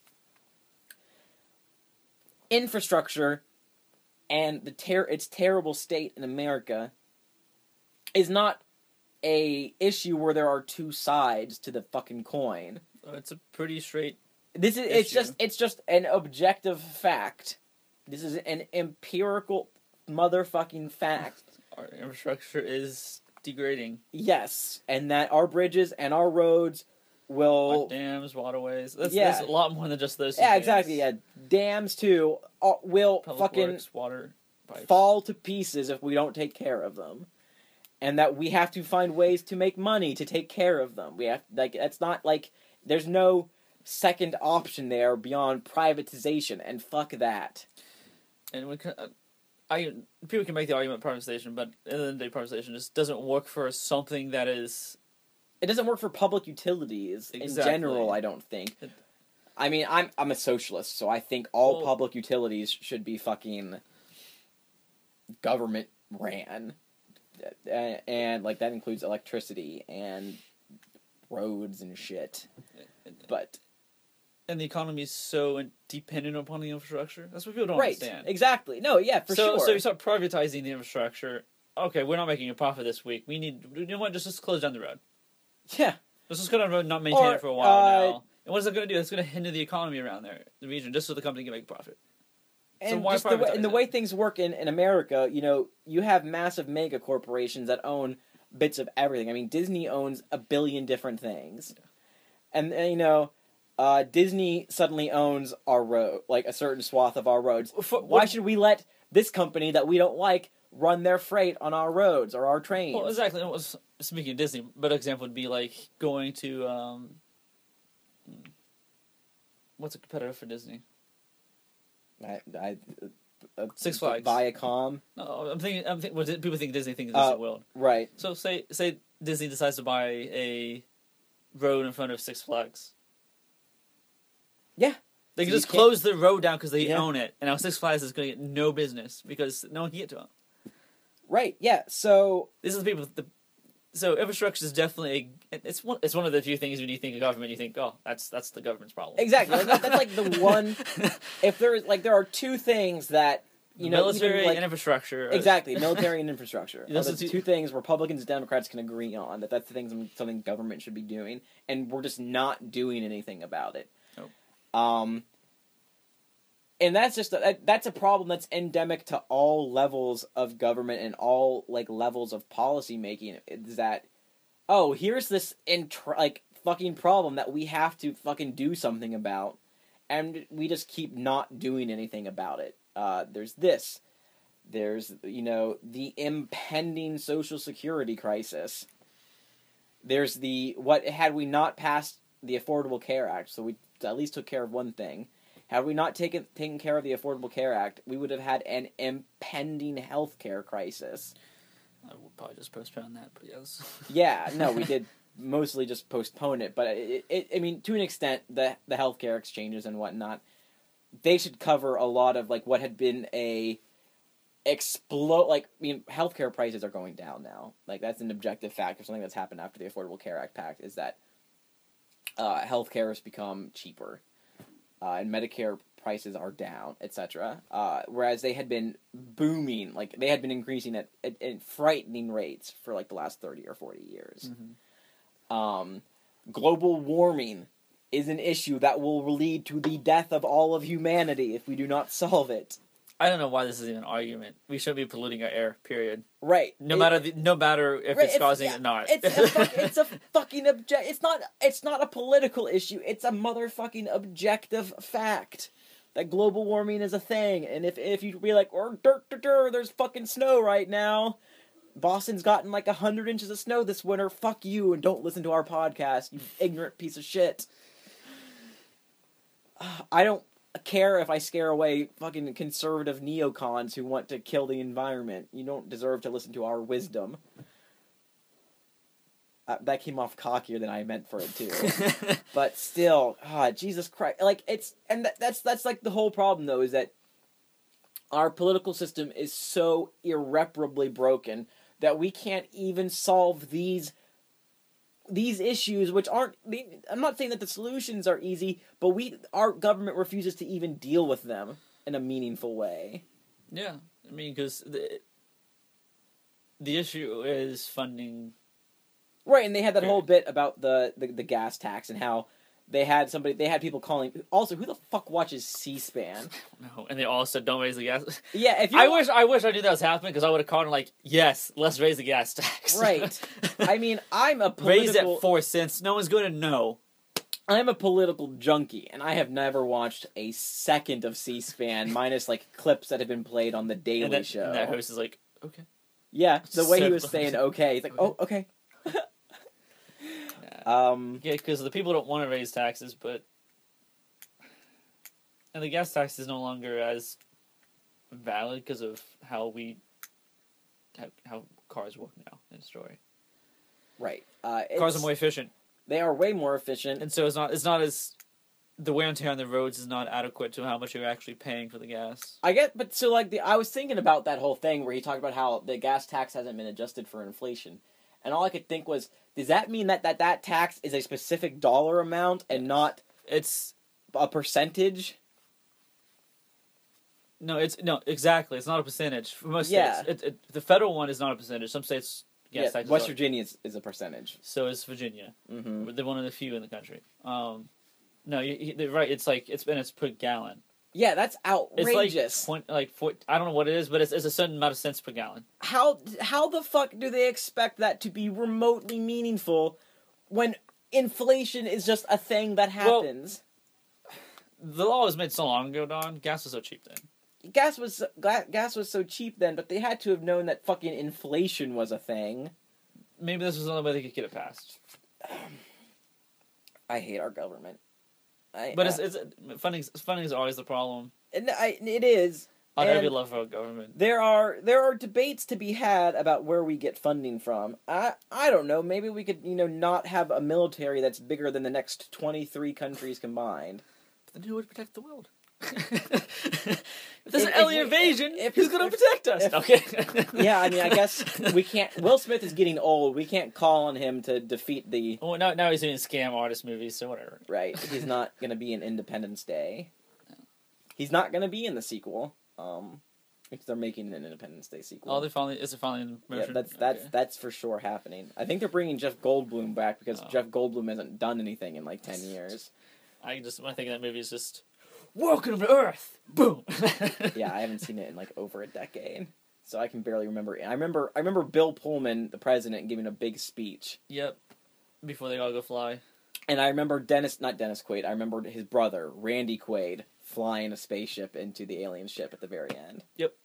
Infrastructure and its terrible state in America is not a issue where there are two sides to the fucking coin. It's a pretty straight. It's just an objective fact. This is an empirical motherfucking fact. Our infrastructure is degrading. Yes, and that our bridges and our roads will... Our dams, waterways. There's a lot more than just those. Yeah, exactly. Yeah, dams too will Public fucking works, water pipes. fall to pieces if we don't take care of them, and that we have to find ways to make money to take care of them. We have it's not like there's no second option there beyond privatization, and fuck that. And people can make the argument privatization, but at the end of the day, privatization just doesn't work for something that is. It doesn't work for public utilities in general, I don't think. I mean, I'm a socialist, so I think all public utilities should be fucking government ran. And like that includes electricity and roads and shit. But and the economy is so dependent upon the infrastructure. That's what people don't right, understand. Exactly. No, yeah, for sure. So you start privatizing the infrastructure. Okay, we're not making a profit this week. You know what? Just close down the road. Yeah. Let's just go down the road and not maintain it for a while now. And what is that going to do? It's going to hinder the economy around there, the region, just so the company can make a profit. And so why just the way things work in America, you know, you have massive mega corporations that own bits of everything. I mean, Disney owns a billion different things. Yeah. And you know, Disney suddenly owns our road, like a certain swath of our roads. Why should we let this company that we don't like run their freight on our roads or our trains? Well, exactly. Speaking of Disney, a better example would be like going to what's a competitor for Disney? Six Flags. Viacom. No, I'm thinking. What people think Disney thinks Disney World. Right. So say Disney decides to buy a road in front of Six Flags. Yeah. They can just close the road down because they own it, and now Six Flags is going to get no business because no one can get to them. Right. Yeah. So this is the people. So infrastructure is definitely it's one of the few things when you think of government, you think, oh, that's the government's problem. Exactly. That's like the one. If there are two things that military and infrastructure. Exactly, military and infrastructure. Those are the two things Republicans and Democrats can agree on. That's the things something government should be doing, and we're just not doing anything about it. Nope. And that's just that's a problem that's endemic to all levels of government and all levels of policy making. Is that here's this fucking problem that we have to fucking do something about, and we just keep not doing anything about it. There's this. There's the impending Social Security crisis. There's had we not passed the Affordable Care Act, so we at least took care of one thing. Had we not taken care of the Affordable Care Act, we would have had an impending healthcare crisis. I would probably just postpone that, but yes. Yeah, no, we did mostly just postpone it, but I mean, to an extent, the healthcare exchanges and whatnot, they should cover a lot of like what had been healthcare prices are going down now. Like that's an objective fact or something that's happened after the Affordable Care Act passed is that healthcare has become cheaper, and Medicare prices are down, etc. Whereas they had been booming, like they had been increasing at frightening rates for like the last 30 or 40 years. Mm-hmm. Global warming is an issue that will lead to the death of all of humanity if we do not solve it. I don't know why this is even an argument. We shouldn't be polluting our air. Period. Right. No matter if it's causing it or not. It's a fucking It's not a political issue. It's a motherfucking objective fact that global warming is a thing. And if you be like, there's fucking snow right now. Boston's gotten like 100 inches of snow this winter. Fuck you and don't listen to our podcast, you ignorant piece of shit. I don't care if I scare away fucking conservative neocons who want to kill the environment. You don't deserve to listen to our wisdom. That came off cockier than I meant for it to. But still, Jesus Christ. Like, that's like the whole problem, though, is that our political system is so irreparably broken that we can't even solve these issues, which aren't... I'm not saying that the solutions are easy, but our government refuses to even deal with them in a meaningful way. Yeah, I mean, because the issue is funding... Right, and they had that whole bit about the gas tax and how they had people calling... Also, who the fuck watches C-SPAN? No, and they all said, don't raise the gas... Yeah, if you... I wish I knew that was happening, because I would have called and like, yes, let's raise the gas tax. Right. I mean, I'm a political... Raise it 4 cents, no one's going to know. I'm a political junkie, and I have never watched a second of C-SPAN, minus, like, clips that have been played on The Daily Show. And that host is like, okay. Yeah, the way he was saying okay. He's like, oh, okay. Yeah, because the people don't want to raise taxes, and the gas tax is no longer as valid because of how cars work now in the story. Right. Cars are more efficient. They are way more efficient, and so it's not as the wear and tear on the roads is not adequate to how much you're actually paying for the gas. I was thinking about that whole thing where he talked about how the gas tax hasn't been adjusted for inflation. And all I could think was, does that mean that tax is a specific dollar amount and not it's a percentage? No, exactly. It's not a percentage. For most states, the federal one is not a percentage. Some states, gas taxes West Virginia is a percentage. So is Virginia. Mm-hmm. They're one of the few in the country. No, they're right. It's like it's per gallon. Yeah, that's outrageous. It's I don't know what it is, but it's a certain amount of cents per gallon. How the fuck do they expect that to be remotely meaningful when inflation is just a thing that happens? Well, the law was made so long ago, Don. Gas was so cheap then. Gas was so cheap then, but they had to have known that fucking inflation was a thing. Maybe this was the only way they could get it passed. I hate our government. Funding is always the problem. It is. On every level of our government. There are debates to be had about where we get funding from. I don't know. Maybe we could not have a military that's bigger than the next 23 countries combined. But then who would protect the world? If there's an alien invasion, who's going to protect us? Okay. Yeah, I mean, I guess we can't... Will Smith is getting old. We can't call on him to defeat the... Well, now he's doing scam artist movies, so whatever. Right. He's not going to be in Independence Day. No. He's not going to be in the sequel. Because they're making an Independence Day sequel. Oh, is it finally in motion? Yeah, that's for sure happening. I think they're bringing Jeff Goldblum back because Jeff Goldblum hasn't done anything in like 10 years. When I think of that movie is just... Welcome to Earth! Boom! Yeah, I haven't seen it in like over a decade. So I can barely remember it. I remember Bill Pullman, the president, giving a big speech. Yep. Before they all go fly. And I remember not Dennis Quaid, I remember his brother, Randy Quaid, flying a spaceship into the alien ship at the very end. Yep.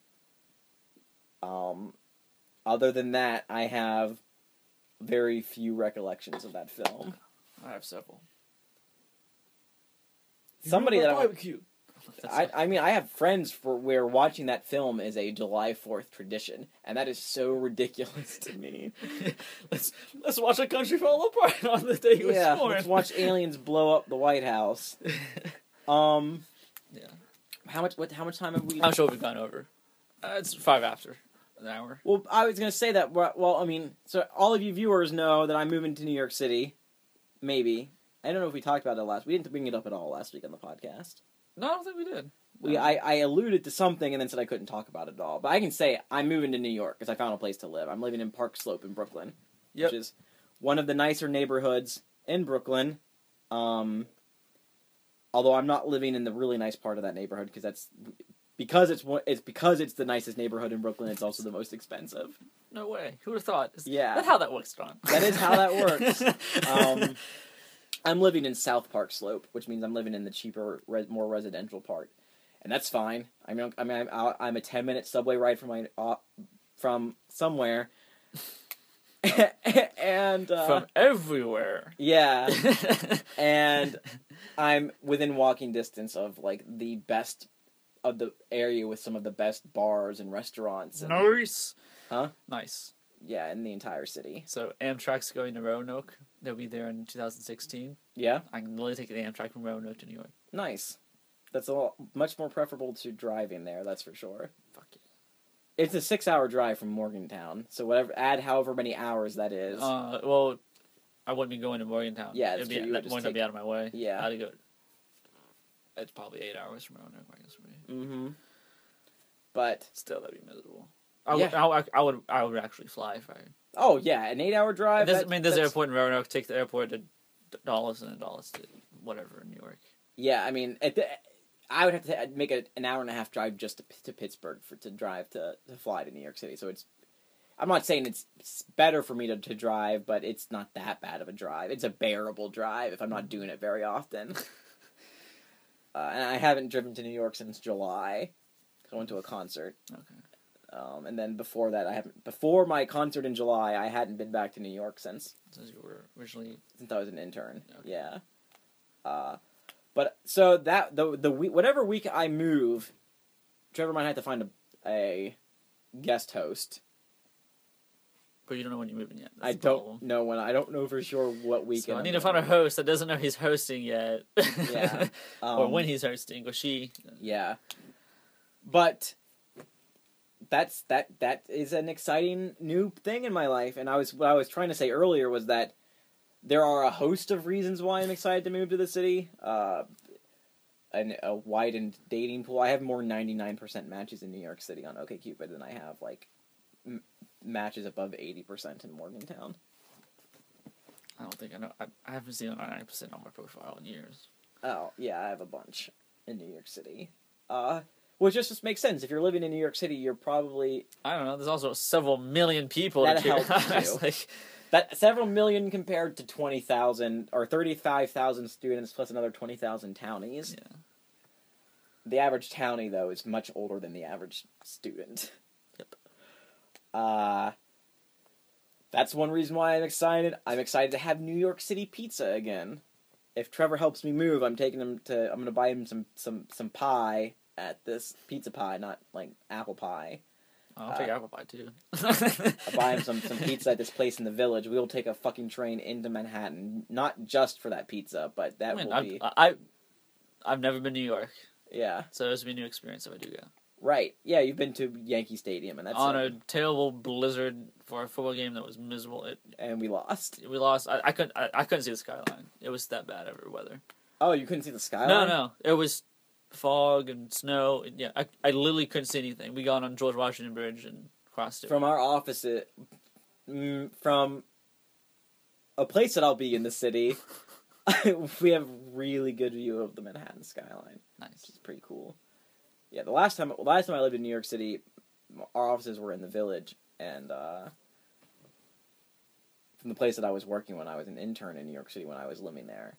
Other than that, I have very few recollections of that film. I have several. Somebody that barbecue. I mean, I have friends where watching that film is a July 4th tradition, and that is so ridiculous to me. let's watch a country fall apart on the day he was born. Let's watch aliens blow up the White House. Yeah. How much time have we? I'm sure we've gone over. It's 5 after an hour. Well, I was going to say that. Well, I mean, so all of you viewers know that I'm moving to New York City. Maybe. I don't know if we talked about it last. We didn't bring it up at all last week on the podcast. No, I don't think we did. I alluded to something and then said I couldn't talk about it at all. But I can say I'm moving to New York because I found a place to live. I'm living in Park Slope in Brooklyn, which is one of the nicer neighborhoods in Brooklyn. Although I'm not living in the really nice part of that neighborhood because it's the nicest neighborhood in Brooklyn. It's also the most expensive. No way. Who would have thought? Yeah, that's how that works, Don. That is how that works. I'm living in South Park Slope, which means I'm living in the cheaper, more residential part, and that's fine. I'm a 10-minute subway ride from somewhere, and from everywhere. Yeah, and I'm within walking distance of like the best of the area with some of the best bars and restaurants. And, nice, huh? Nice. Yeah, in the entire city. So Amtrak's going to Roanoke. They'll be there in 2016. Yeah? I can literally take the Amtrak from Roanoke to New York. Nice. That's much more preferable to driving there, that's for sure. Fuck yeah. It's a 6-hour drive from Morgantown, so add however many hours that is. Well, I wouldn't be going to Morgantown. Yeah, that's true. Wouldn't be out of my way. Yeah. I'd go. It's probably 8 hours from Roanoke, I guess, for me. Mm-hmm. But still, that'd be miserable. I would actually fly if I. Oh yeah, an 8-hour drive. There's an airport in Roanoke. Take the airport to Dulles and then Dulles to whatever in New York. Yeah, I mean, I would have to make an hour and a half drive just to Pittsburgh to fly to New York City. So I'm not saying it's better for me to drive, but it's not that bad of a drive. It's a bearable drive if I'm not doing it very often. And I haven't driven to New York since July. I went to a concert. Okay. And then before that, before my concert in July, I hadn't been back to New York since you were originally... Since I was an intern, okay. Yeah. But, so that, whatever week I move, Trevor might have to find a guest host. But you don't know when you're moving yet. I don't know for sure what weekend. So I need to find a host that doesn't know he's hosting yet. Yeah. Or when he's hosting, or she. Yeah. But... That is an exciting new thing in my life, and what I was trying to say earlier was that there are a host of reasons why I'm excited to move to the city. A widened dating pool. I have more 99% matches in New York City on OkCupid than I have matches above 80% in Morgantown. I don't think I know. I haven't seen 99% on my profile in years. Oh yeah, I have a bunch in New York City. Which just makes sense. If you're living in New York City, you're probably... I don't know. There's also several million people. That helps, too. That several million compared to 20,000 or 35,000 students plus another 20,000 townies. Yeah. The average townie, though, is much older than the average student. Yep. That's one reason why I'm excited. I'm excited to have New York City pizza again. If Trevor helps me move, I'm going to buy him some pie at this pizza pie, not like apple pie. I'll take apple pie too. I'll buy him some pizza at this place in the Village. We'll take a fucking train into Manhattan, not just for that pizza, but that will be... I've never been to New York. Yeah. So this will be a new experience if I do go. Right. Yeah, you've been to Yankee Stadium, and that's... On a terrible blizzard for a football game that was miserable. And we lost. We lost. I couldn't see the skyline. It was that bad every weather. Oh, you couldn't see the skyline? No. It was fog and snow. Yeah, I literally couldn't see anything. We got on George Washington Bridge and crossed it. From our office, from a place that I'll be in the city, we have really good view of the Manhattan skyline. Nice. Which is pretty cool. Yeah, the last time I lived in New York City, our offices were in the Village, and from the place that I was working when I was an intern in New York City when I was living there.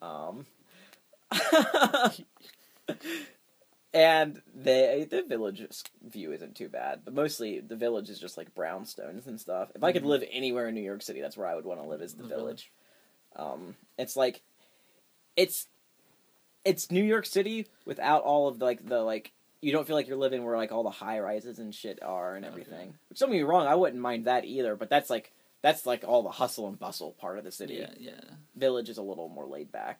And the Village view isn't too bad, but mostly the Village is just like brownstones and stuff. If I could live anywhere in New York City, that's where I would want to live, is the Village. It's like, it's New York City without all of the you don't feel like you're living where like all the high rises and shit are and everything. Okay. Which, don't get me wrong, I wouldn't mind that either. But that's like all the hustle and bustle part of the city. Yeah. Village is a little more laid back.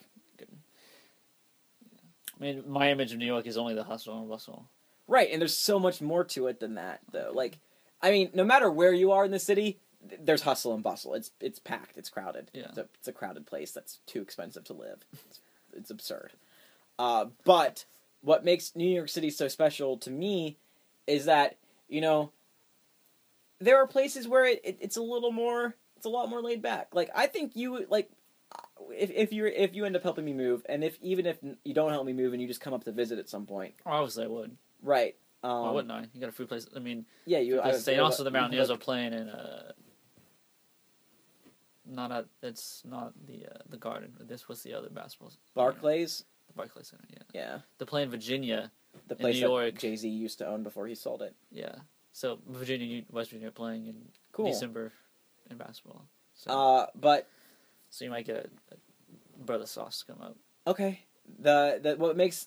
I mean, my image of New York is only the hustle and bustle. Right, and there's so much more to it than that, though. Like, I mean, no matter where you are in the city, there's hustle and bustle. It's packed. It's crowded. Yeah. It's a crowded place that's too expensive to live. It's absurd. But what makes New York City so special to me is that, there are places where it's a lot more laid back. Like, I think you, like, if you end up helping me move, and even if you don't help me move and you just come up to visit at some point. Obviously I would. Right. Why wouldn't I? You got a food place. I mean, yeah, you. also the Mountaineers are playing in it's not the Garden. This was the other basketball. Barclays. The Barclays Center. Yeah. Yeah. They're playing Virginia. The place New York. that Jay-Z used to own before he sold it. Yeah. So West Virginia are playing in December in basketball. So, but so you might get a brother sauce come up. Okay. What makes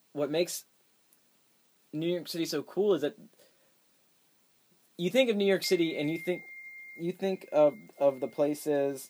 New York City so cool is that you think of New York City and you think of the places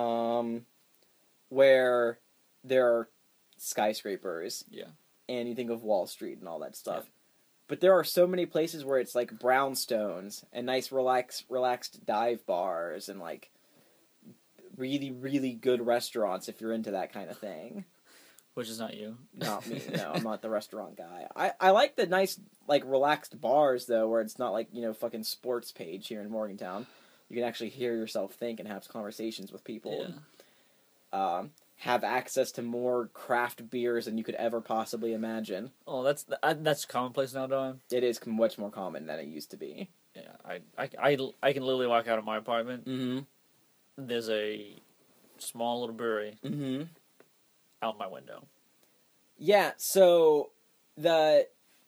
where there are skyscrapers. Yeah. And you think of Wall Street and all that stuff. Yeah. But there are so many places where it's like brownstones and nice relaxed dive bars and like really, really good restaurants if you're into that kind of thing. Which is not you. Not me. No, I'm not the restaurant guy. I like the nice, like, relaxed bars, though, where it's not like, fucking Sports Page here in Morgantown. You can actually hear yourself think and have conversations with people. Yeah. And, have access to more craft beers than you could ever possibly imagine. Oh, that's commonplace now, Don. It is much more common than it used to be. Yeah, I can literally walk out of my apartment. Mm-hmm. There's a small little brewery out my window. Yeah, so the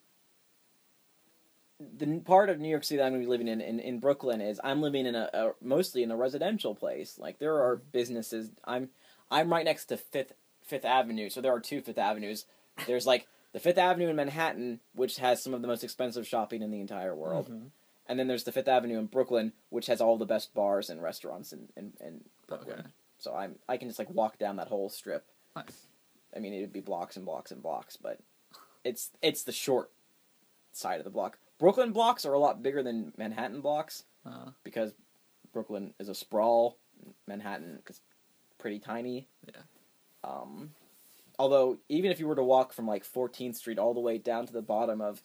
part of New York City that I'm going to be living in Brooklyn is I'm living in a mostly in a residential place. Like, there are businesses. I'm right next to Fifth Avenue, so there are two Fifth Avenues. There's, like, the Fifth Avenue in Manhattan, which has some of the most expensive shopping in the entire world. Mm-hmm. And then there's the Fifth Avenue in Brooklyn, which has all the best bars and restaurants in Brooklyn. Okay. So I can just, like, walk down that whole strip. Nice. I mean, it would be blocks and blocks and blocks, but it's the short side of the block. Brooklyn blocks are a lot bigger than Manhattan blocks because Brooklyn is a sprawl. Manhattan is pretty tiny. Yeah. Although, even if you were to walk from, like, 14th Street all the way down to the bottom of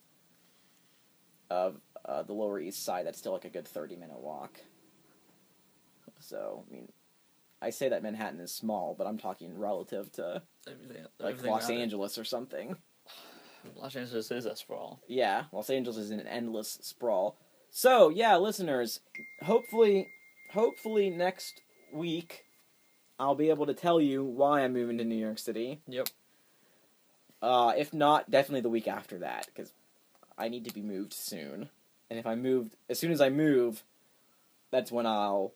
the Lower East Side, that's still, like, a good 30-minute walk. So, I mean, I say that Manhattan is small, but I'm talking relative to, everything Los Angeles or something. Los Angeles is a sprawl. Yeah, Los Angeles is an endless sprawl. So, yeah, listeners, hopefully next week I'll be able to tell you why I'm moving to New York City. Yep. If not, definitely the week after that, because I need to be moved soon. And if as soon as I move, that's when I'll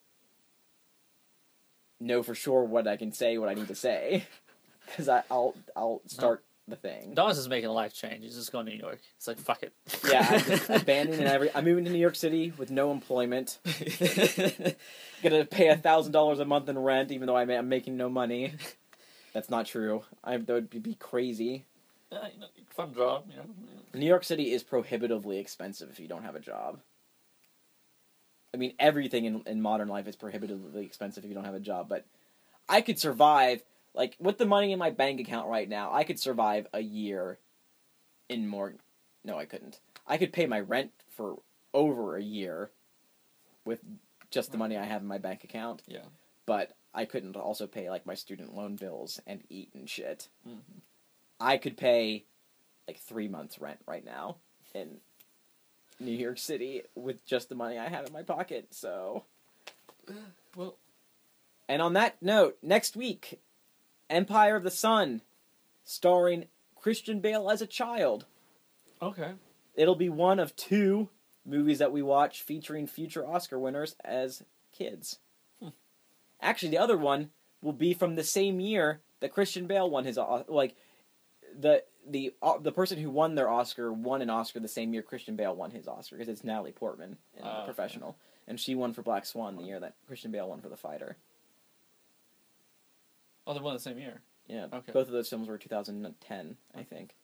know for sure what I can say, what I need to say. Because I'll start the thing. Don's is making a life change. He's just going to New York. It's like, fuck it. Yeah, I'm just abandoning I'm moving to New York City with no employment. Gonna pay $1,000 a month in rent, even though I'm making no money. That's not true. That would be crazy. Fun job, New York City is prohibitively expensive if you don't have a job. I mean, everything in modern life is prohibitively expensive if you don't have a job, but I could survive, like, with the money in my bank account right now, I could survive a year in more... No, I couldn't. I could pay my rent for over a year with just the money I have in my bank account. Yeah. But I couldn't also pay, like, my student loan bills and eat and shit. Mm-hmm. I could pay, like, 3 months' rent right now in New York City with just the money I have in my pocket, so... Well... And on that note, next week, Empire of the Sun, starring Christian Bale as a child. Okay. It'll be one of 2 movies that we watch featuring future Oscar winners as kids. Actually, the other one will be from the same year that Christian Bale won his... Like, the person who won their Oscar won an Oscar the same year Christian Bale won his Oscar, because it's Natalie Portman in The Professional, and she won for Black Swan the year that Christian Bale won for The Fighter. Oh, they won the same year. Yeah, Okay. both of those films were 2010, I think.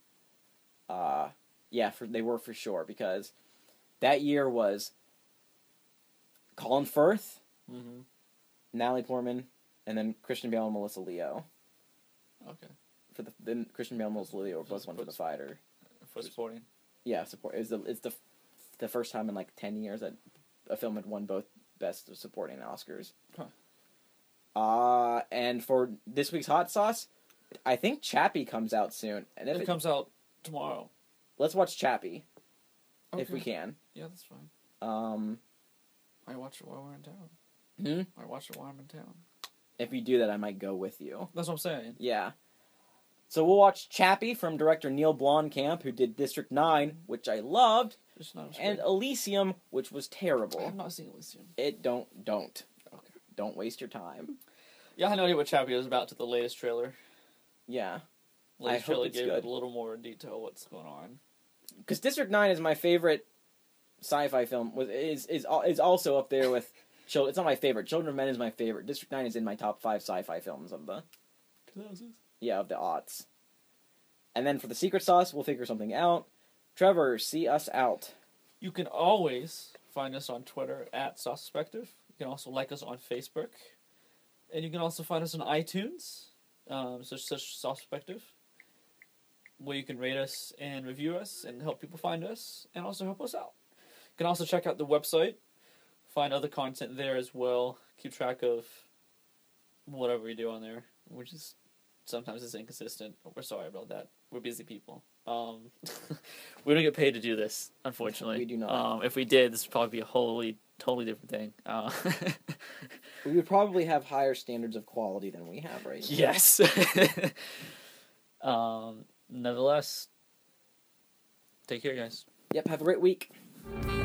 They were for sure, because that year was Colin Firth, Mm-hmm. Natalie Portman, and then Christian Bale and Melissa Leo. Okay. Then Christian Bale and Melissa Leo both won for The Fighter. For supporting. Yeah, support. It's the first time in like 10 years that a film had won both Best of Supporting Oscars. Huh. And for this week's Hot Sauce, I think Chappie comes out soon. And if It comes out tomorrow. let's watch Chappie if Okay. we can. Yeah, that's fine. Hmm? I watch it while we're in town. I watch it while I'm in town. If you do that, I might go with you. That's what I'm saying. Yeah. So we'll watch Chappie from director Neil Blomkamp, who did District 9, which I loved, It's not and Elysium, which was I terrible. have not seen Elysium. Don't. Okay. Don't waste your time. Yeah, I had no idea what Chappie was about to the latest trailer. Yeah. Latest I hope trailer it's gave good. a little more detail what's going on. Because District 9 is my favorite sci-fi film. Is also up there with... It's not my favorite. Children of Men is my favorite. District 9 is in my top 5 sci-fi films of the... 2000s? Yeah, of the aughts. And then for the secret sauce, we'll figure something out. Trevor, see us out. You can always find us on Twitter at Saucepective. You can also like us on Facebook. And you can also find us on iTunes, such Saucepective, where you can rate us and review us and help people find us and also help us out. You can also check out the website, find other content there as well, keep track of whatever we do on there, which is sometimes it's inconsistent. We're sorry about that. We're busy people. We don't get paid to do this, unfortunately. We do not. If we did, this would probably be a totally different thing. We would probably have higher standards of quality than we have right now. Yes. Nevertheless, take care, guys. Yep, have a great week.